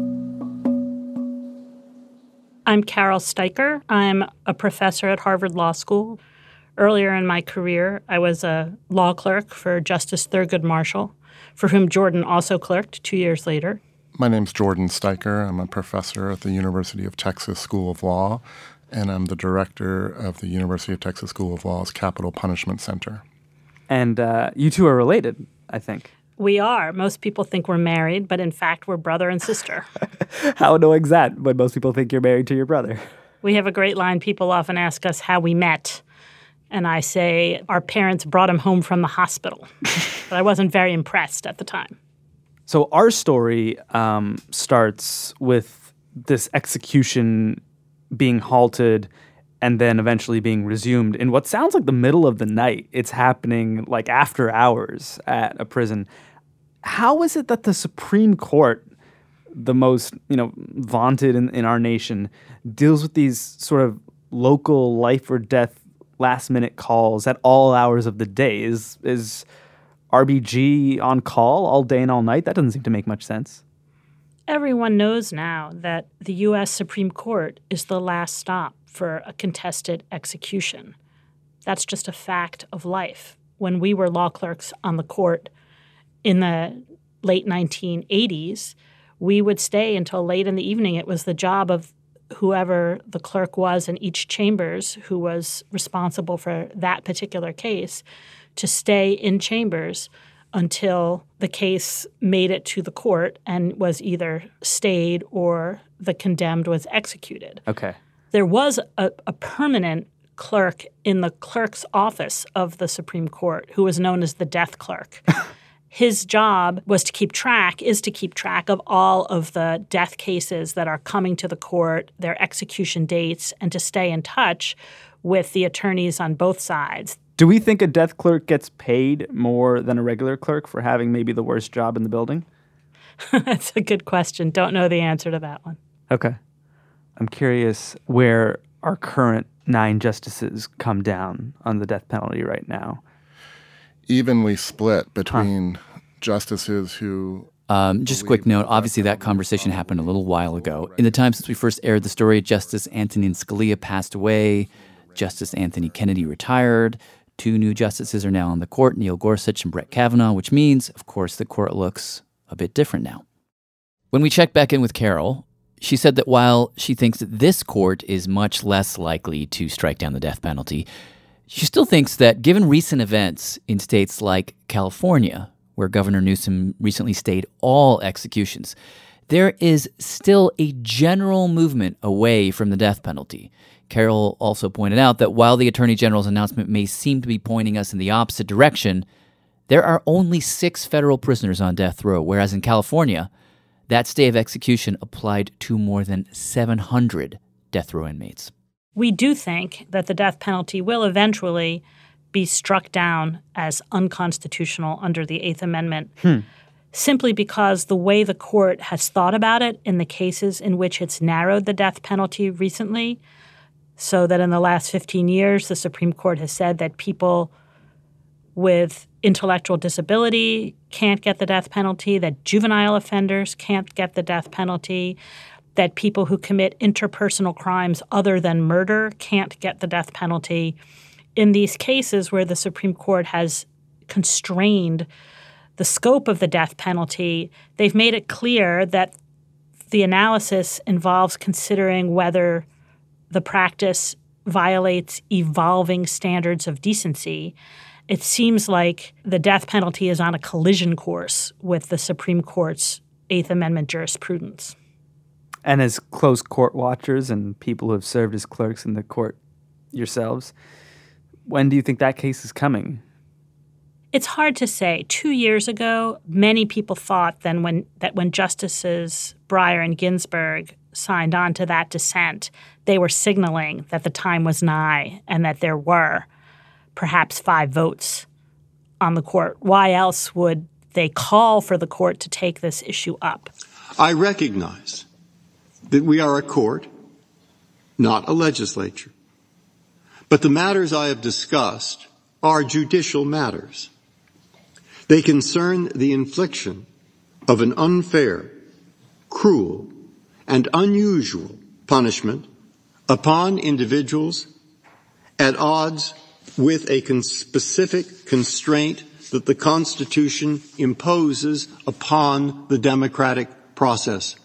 I'm Carol Steiker. I'm a professor at Harvard Law School. Earlier in my career, I was a law clerk for Justice Thurgood Marshall, for whom Jordan also clerked two years later. My name's Jordan Steiker. I'm a professor at the University of Texas School of Law, and I'm the director of the University of Texas School of Law's Capital Punishment Center. And uh, you two are related, I think. We are. Most people think we're married, but in fact, we're brother and sister. How annoying is that when most people think you're married to your brother? We have a great line. People often ask us how we met. And I say, our parents brought him home from the hospital. But I wasn't very impressed at the time. So our story um, starts with this execution being halted and then eventually being resumed in what sounds like the middle of the night. It's happening like after hours at a prison. How is it that the Supreme Court, the most, you know, vaunted in, in our nation, deals with these sort of local life or death last minute calls at all hours of the day? Is is R B G on call all day and all night? That doesn't seem to make much sense. Everyone knows now that the U S Supreme Court is the last stop for a contested execution. That's just a fact of life. When we were law clerks on the court in the late nineteen eighties, we would stay until late in the evening. It was the job of whoever the clerk was in each chambers who was responsible for that particular case to stay in chambers until the case made it to the court and was either stayed or the condemned was executed. Okay. There was a, a permanent clerk in the clerk's office of the Supreme Court who was known as the death clerk. His job was to keep track, is to keep track of all of the death cases that are coming to the court, their execution dates, and to stay in touch with the attorneys on both sides. Do we think a death clerk gets paid more than a regular clerk for having maybe the worst job in the building? That's a good question. Don't know the answer to that one. Okay. I'm curious where our current nine justices come down on the death penalty right now. Evenly split between huh. justices who... Um, just a quick note, obviously that conversation happened a little while ago. In the time since we first aired the story, Justice Antonin Scalia passed away. Justice Anthony Kennedy retired. Two new justices are now on the court, Neil Gorsuch and Brett Kavanaugh, which means, of course, the court looks a bit different now. When we checked back in with Carol, she said that while she thinks that this court is much less likely to strike down the death penalty, she still thinks that given recent events in states like California, where Governor Newsom recently stayed all executions, there is still a general movement away from the death penalty. Carol also pointed out that while the Attorney General's announcement may seem to be pointing us in the opposite direction, there are only six federal prisoners on death row, whereas in California, that stay of execution applied to more than seven hundred death row inmates. We do think that the death penalty will eventually be struck down as unconstitutional under the Eighth Amendment, hmm. simply because the way the court has thought about it in the cases in which it's narrowed the death penalty recently, so that in the last fifteen years, the Supreme Court has said that people with intellectual disability can't get the death penalty, that juvenile offenders can't get the death penalty, that people who commit interpersonal crimes other than murder can't get the death penalty. In these cases where the Supreme Court has constrained the scope of the death penalty, they've made it clear that the analysis involves considering whether the practice violates evolving standards of decency. It seems like the death penalty is on a collision course with the Supreme Court's Eighth Amendment jurisprudence. And as close court watchers and people who have served as clerks in the court yourselves, when do you think that case is coming? It's hard to say. Two years ago, many people thought then when, that when Justices Breyer and Ginsburg signed on to that dissent, they were signaling that the time was nigh and that there were perhaps five votes on the court. Why else would they call for the court to take this issue up? I recognize that we are a court, not a legislature. But the matters I have discussed are judicial matters. They concern the infliction of an unfair, cruel, and unusual punishment upon individuals at odds with a con- specific constraint that the Constitution imposes upon the democratic process,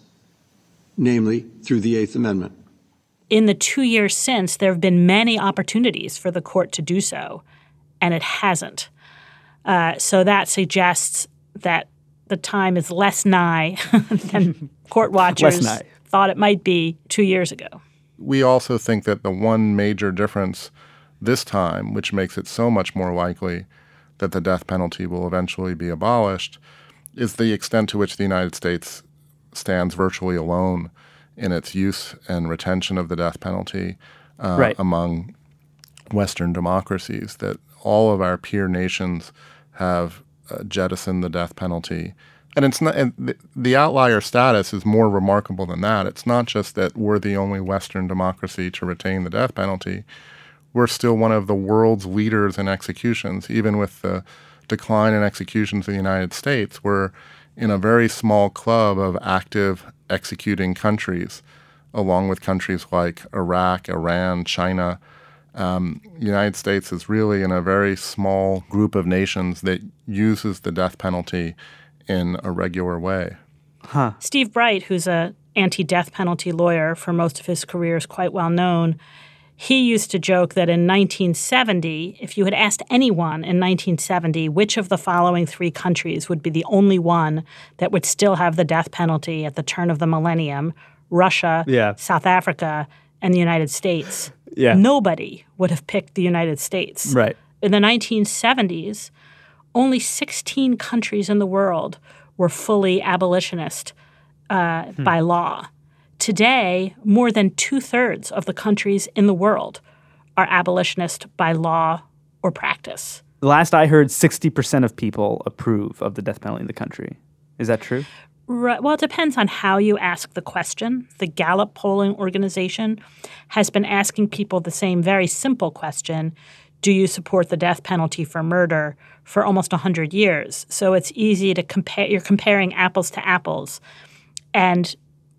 namely through the Eighth Amendment. In the two years since, there have been many opportunities for the court to do so, and it hasn't. Uh, so that suggests that the time is less nigh than court watchers thought it might be two years ago. We also think that the one major difference this time, which makes it so much more likely that the death penalty will eventually be abolished, is the extent to which the United States stands virtually alone in its use and retention of the death penalty uh, right. among Western democracies, that all of our peer nations have uh, jettisoned the death penalty. And it's not, and the, the outlier status is more remarkable than that. It's not just that we're the only Western democracy to retain the death penalty. We're still one of the world's leaders in executions. Even with the decline in executions in the United States, we're in a very small club of active executing countries, along with countries like Iraq, Iran, China. Um, the United States is really in a very small group of nations that uses the death penalty in a regular way. Huh. Steve Bright, who's a anti-death penalty lawyer for most of his career, is quite well known. He used to joke that in nineteen seventy, if you had asked anyone in nineteen seventy which of the following three countries would be the only one that would still have the death penalty at the turn of the millennium, Russia, Yeah. South Africa, and the United States, Yeah. nobody would have picked the United States. Right. In the nineteen seventies, only sixteen countries in the world were fully abolitionist uh, Hmm. by law. Today, more than two-thirds of the countries in the world are abolitionist by law or practice. The last I heard, sixty percent of people approve of the death penalty in the country. Is that true? Right. Well, it depends on how you ask the question. The Gallup polling organization has been asking people the same very simple question, do you support the death penalty for murder, for almost one hundred years? So it's easy to compare. You're comparing apples to apples. And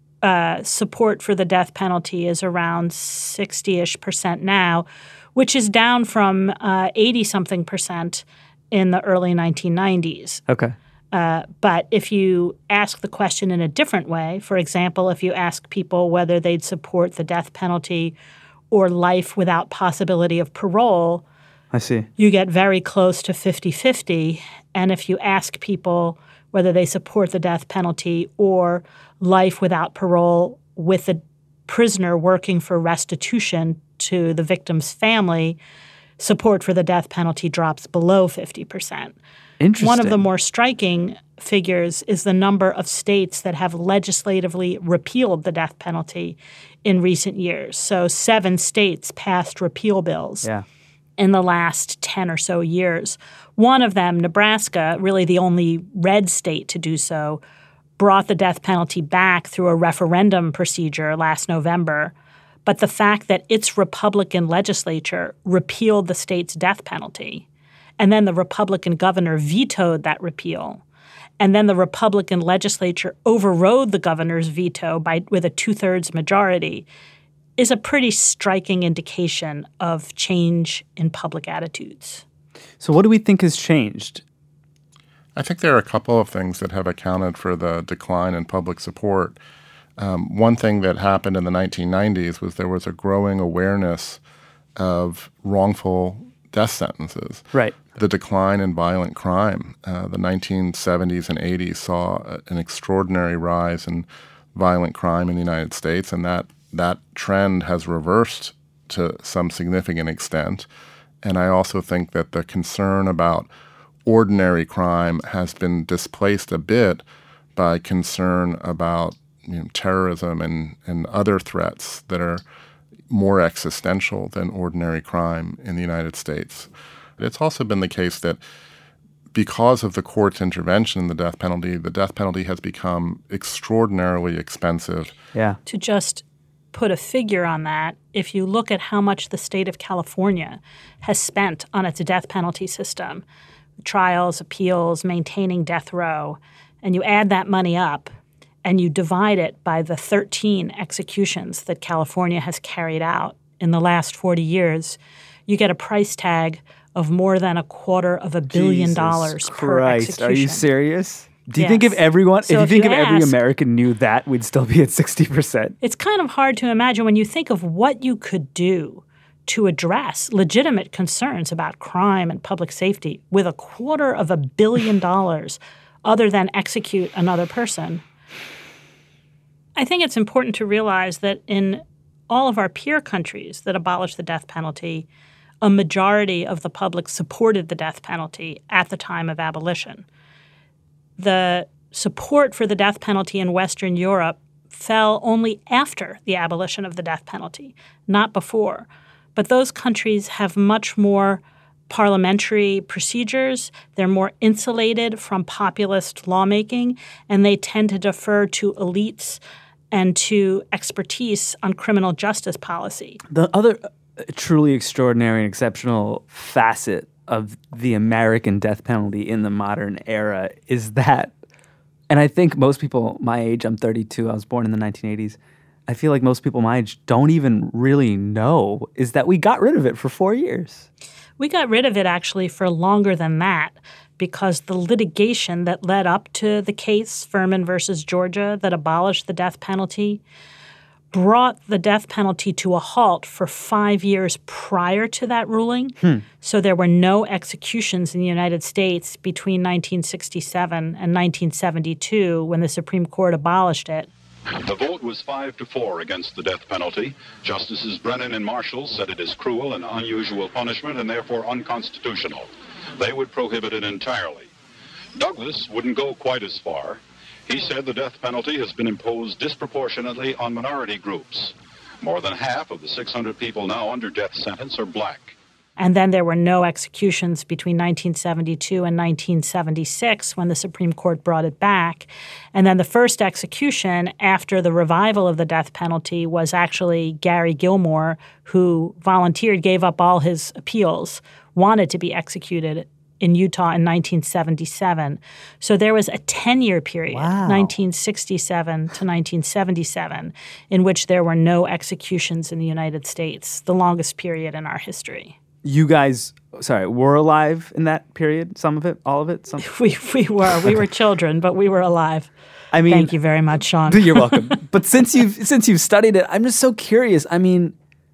uh, support for the death penalty is around sixty-ish percent now, which is down from uh, eighty-something percent in the early nineteen nineties. Okay. Uh, but if you ask the question in a different way, for example, if you ask people whether they'd support the death penalty or life without possibility of parole, I see. you get very close to fifty-fifty. And if you ask people whether they support the death penalty or life without parole with the prisoner working for restitution to the victim's family, support for the death penalty drops below fifty percent. Interesting. One of the more striking figures is the number of states that have legislatively repealed the death penalty in recent years. So seven states passed repeal bills Yeah. in the last ten or so years. One of them, Nebraska, really the only red state to do so, brought the death penalty back through a referendum procedure last November. But the fact that its Republican legislature repealed the state's death penalty, and then the Republican governor vetoed that repeal, and then the Republican legislature overrode the governor's veto by with a two-thirds majority, is a pretty striking indication of change in public attitudes. So what do we think has changed? I think there are a couple of things that have accounted for the decline in public support. Um, one thing that happened in the nineteen nineties was there was a growing awareness of wrongful death sentences. Right. The decline in violent crime. Uh, the nineteen seventies and eighties saw a, an extraordinary rise in violent crime in the United States, and that, that trend has reversed to some significant extent. And I also think that the concern about ordinary crime has been displaced a bit by concern about you know, terrorism and, and other threats that are more existential than ordinary crime in the United States. It's also been the case that because of the court's intervention in the death penalty, the death penalty has become extraordinarily expensive. Yeah. To just put a figure on that, if you look at how much the state of California has spent on its death penalty system, trials, appeals, maintaining death row, and you add that money up and you divide it by the thirteen executions that California has carried out in the last forty years, you get a price tag of more than a quarter of a billion Jesus dollars Christ, per execution. Are you serious? Do you Yes. think if everyone, So if you if think you if every ask- American knew that, we'd still be at sixty percent? It's kind of hard to imagine when you think of what you could do to address legitimate concerns about crime and public safety with a quarter of a billion dollars other than execute another person. I think it's important to realize that in all of our peer countries that abolished the death penalty, a majority of the public supported the death penalty at the time of abolition. The support for the death penalty in Western Europe fell only after the abolition of the death penalty, not before. But those countries have much more parliamentary procedures. They're more insulated from populist lawmaking, and they tend to defer to elites and to expertise on criminal justice policy. The other truly extraordinary and exceptional facet of the American death penalty in the modern era is that, and I think most people my age, I'm thirty-two, I was born in the nineteen eighties, I feel like most people my age don't even really know, is that we got rid of it for four years. We got rid of it actually for longer than that because the litigation that led up to the case, Furman versus Georgia, that abolished the death penalty, brought the death penalty to a halt for five years prior to that ruling. Hmm. So there were no executions in the United States between nineteen sixty-seven and nineteen seventy-two when the Supreme Court abolished it. The vote was five to four against the death penalty. Justices Brennan and Marshall said it is cruel and unusual punishment and therefore unconstitutional. They would prohibit it entirely. Douglas wouldn't go quite as far. He said the death penalty has been imposed disproportionately on minority groups. More than half of the six hundred people now under death sentence are black. And then there were no executions between nineteen seventy-two and nineteen seventy-six when the Supreme Court brought it back. And then the first execution after the revival of the death penalty was actually Gary Gilmore, who volunteered, gave up all his appeals, wanted to be executed in Utah in nineteen seventy-seven. So there was a ten-year period, wow. nineteen sixty-seven to nineteen seventy-seven, in which there were no executions in the United States, the longest period in our history. You guys, sorry, were alive in that period? Some of it? All of it? Some? We we were. We were children, but we were alive. I mean, thank you very much, Sean. You're welcome. But since you've since you've studied it, I'm just so curious. I mean,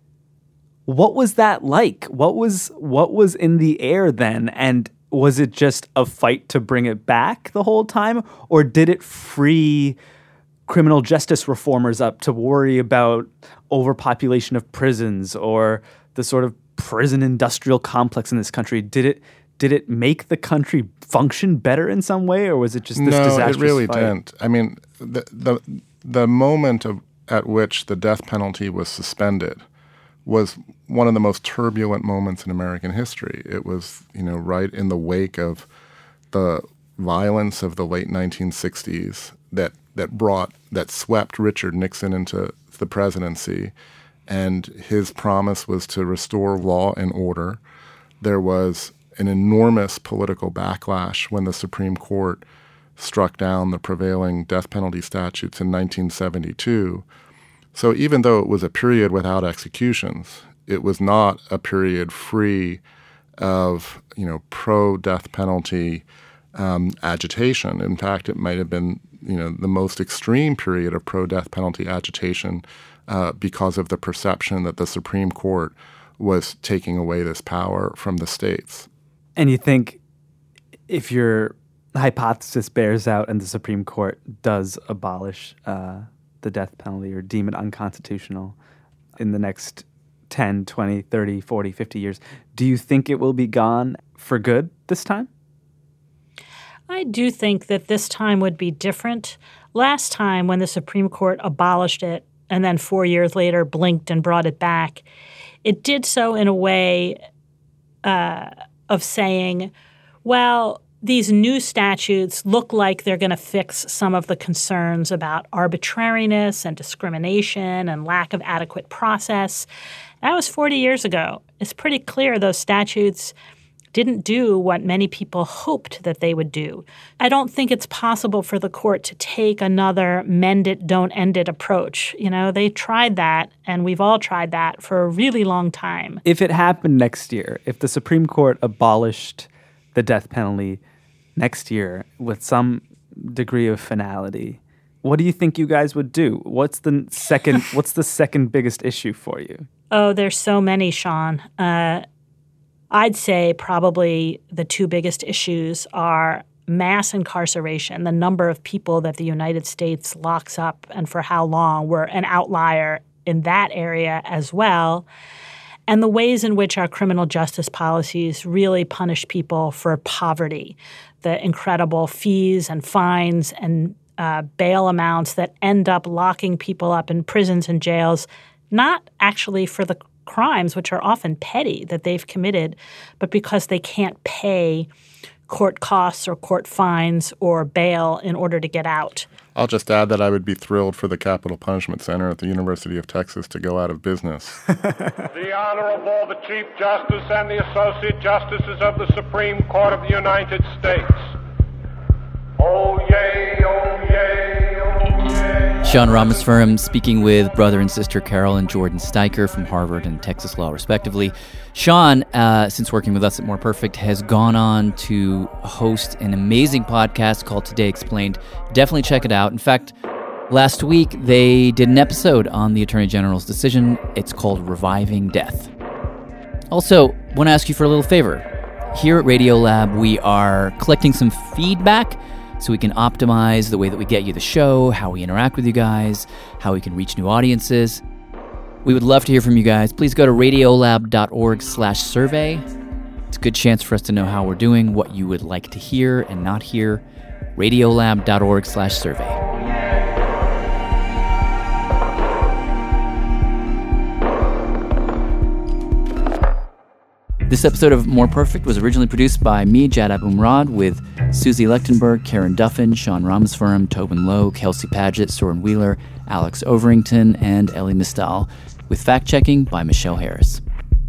what was that like? What was what was in the air then? And was it just a fight to bring it back the whole time, or did it free criminal justice reformers up to worry about overpopulation of prisons or the sort of prison industrial complex in this country? Did it did it make the country function better in some way, or was it just this no, disastrous it really fight? didn't. I mean, the the the moment of, at which the death penalty was suspended was one of the most turbulent moments in American history. It was, you know, right in the wake of the violence of the late nineteen sixties that that brought that swept Richard Nixon into the presidency. And his promise was to restore law and order. There was an enormous political backlash when the Supreme Court struck down the prevailing death penalty statutes in nineteen seventy-two. So even though it was a period without executions, it was not a period free of, you know, pro-death penalty um, agitation. In fact, it might have been, you know, the most extreme period of pro-death penalty agitation Uh, because of the perception that the Supreme Court was taking away this power from the states. And you think if your hypothesis bears out and the Supreme Court does abolish uh, the death penalty or deem it unconstitutional in the next ten, twenty, thirty, forty, fifty years, do you think it will be gone for good this time? I do think that this time would be different. Last time when the Supreme Court abolished it, and then four years later blinked and brought it back, it did so in a way uh, of saying, well, these new statutes look like they're going to fix some of the concerns about arbitrariness and discrimination and lack of adequate process. That was forty years ago. It's pretty clear those statutes didn't do what many people hoped that they would do. I don't think it's possible for the court to take another mend it, don't end it approach. You know, they tried that, and we've all tried that for a really long time. If it happened next year, if the Supreme Court abolished the death penalty next year with some degree of finality, what do you think you guys would do? What's the second what's the second biggest issue for you? Oh, there's so many, Sean. Uh, I'd say probably the two biggest issues are mass incarceration, the number of people that the United States locks up and for how long. We're an outlier in that area as well, and the ways in which our criminal justice policies really punish people for poverty, the incredible fees and fines and uh, bail amounts that end up locking people up in prisons and jails, not actually for the crimes, which are often petty, that they've committed, but because they can't pay court costs or court fines or bail in order to get out. I'll just add that I would be thrilled for the Capital Punishment Center at the University of Texas to go out of business. The Honorable, the Chief Justice and the Associate Justices of the Supreme Court of the United States. Oh, yay, oh, yay, oh, yay. Sean Rameswaram speaking with brother and sister Carol and Jordan Steiker from Harvard and Texas Law, respectively. Sean, uh, since working with us at More Perfect, has gone on to host an amazing podcast called Today Explained. Definitely check it out. In fact, last week they did an episode on the Attorney General's decision. It's called Reviving Death. Also, want to ask you for a little favor. Here at Radiolab, we are collecting some feedback so we can optimize the way that we get you the show, how we interact with you guys, how we can reach new audiences. We would love to hear from you guys. Please go to radiolab.org slash survey. It's a good chance for us to know how we're doing, what you would like to hear and not hear. Radiolab.org slash survey. This episode of More Perfect was originally produced by me, Jad Abumrad, with Susie Lechtenberg, Karen Duffin, Sean Rameswaram, Tobin Lowe, Kelsey Padgett, Soren Wheeler, Alex Overington, and Ellie Mistal, with fact-checking by Michelle Harris.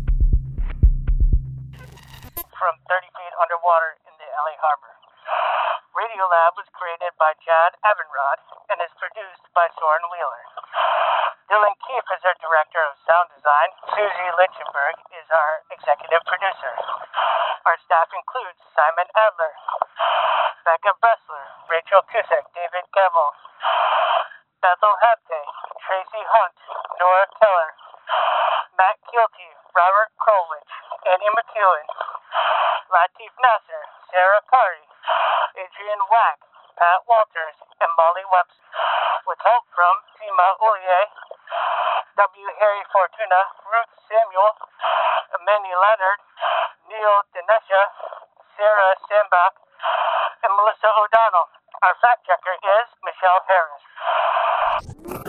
From thirty feet underwater in the L A Harbor. Radiolab was created by Jad Abumrad and is produced by Soren Wheeler. Dylan Keefe is our director of sound design. Susie Lichtenberg is our executive producer. Our staff includes Simon Adler, Becca Bressler, Rachel Cusick, David Gebel, Bethel Hapte, Tracy Hunt, Nora Keller, Matt Kielty, Robert Krolwich, Annie McEwen, Latif Nasser, Sarah Kari, Adrian Wack, Pat Walters, and Molly Webster, with help from Tima Ollier, W. Harry Fortuna, Ruth Samuel, Manny Leonard, Neil Dinesha, Sarah Sambach, and Melissa O'Donnell. Our fact checker is Michelle Harris.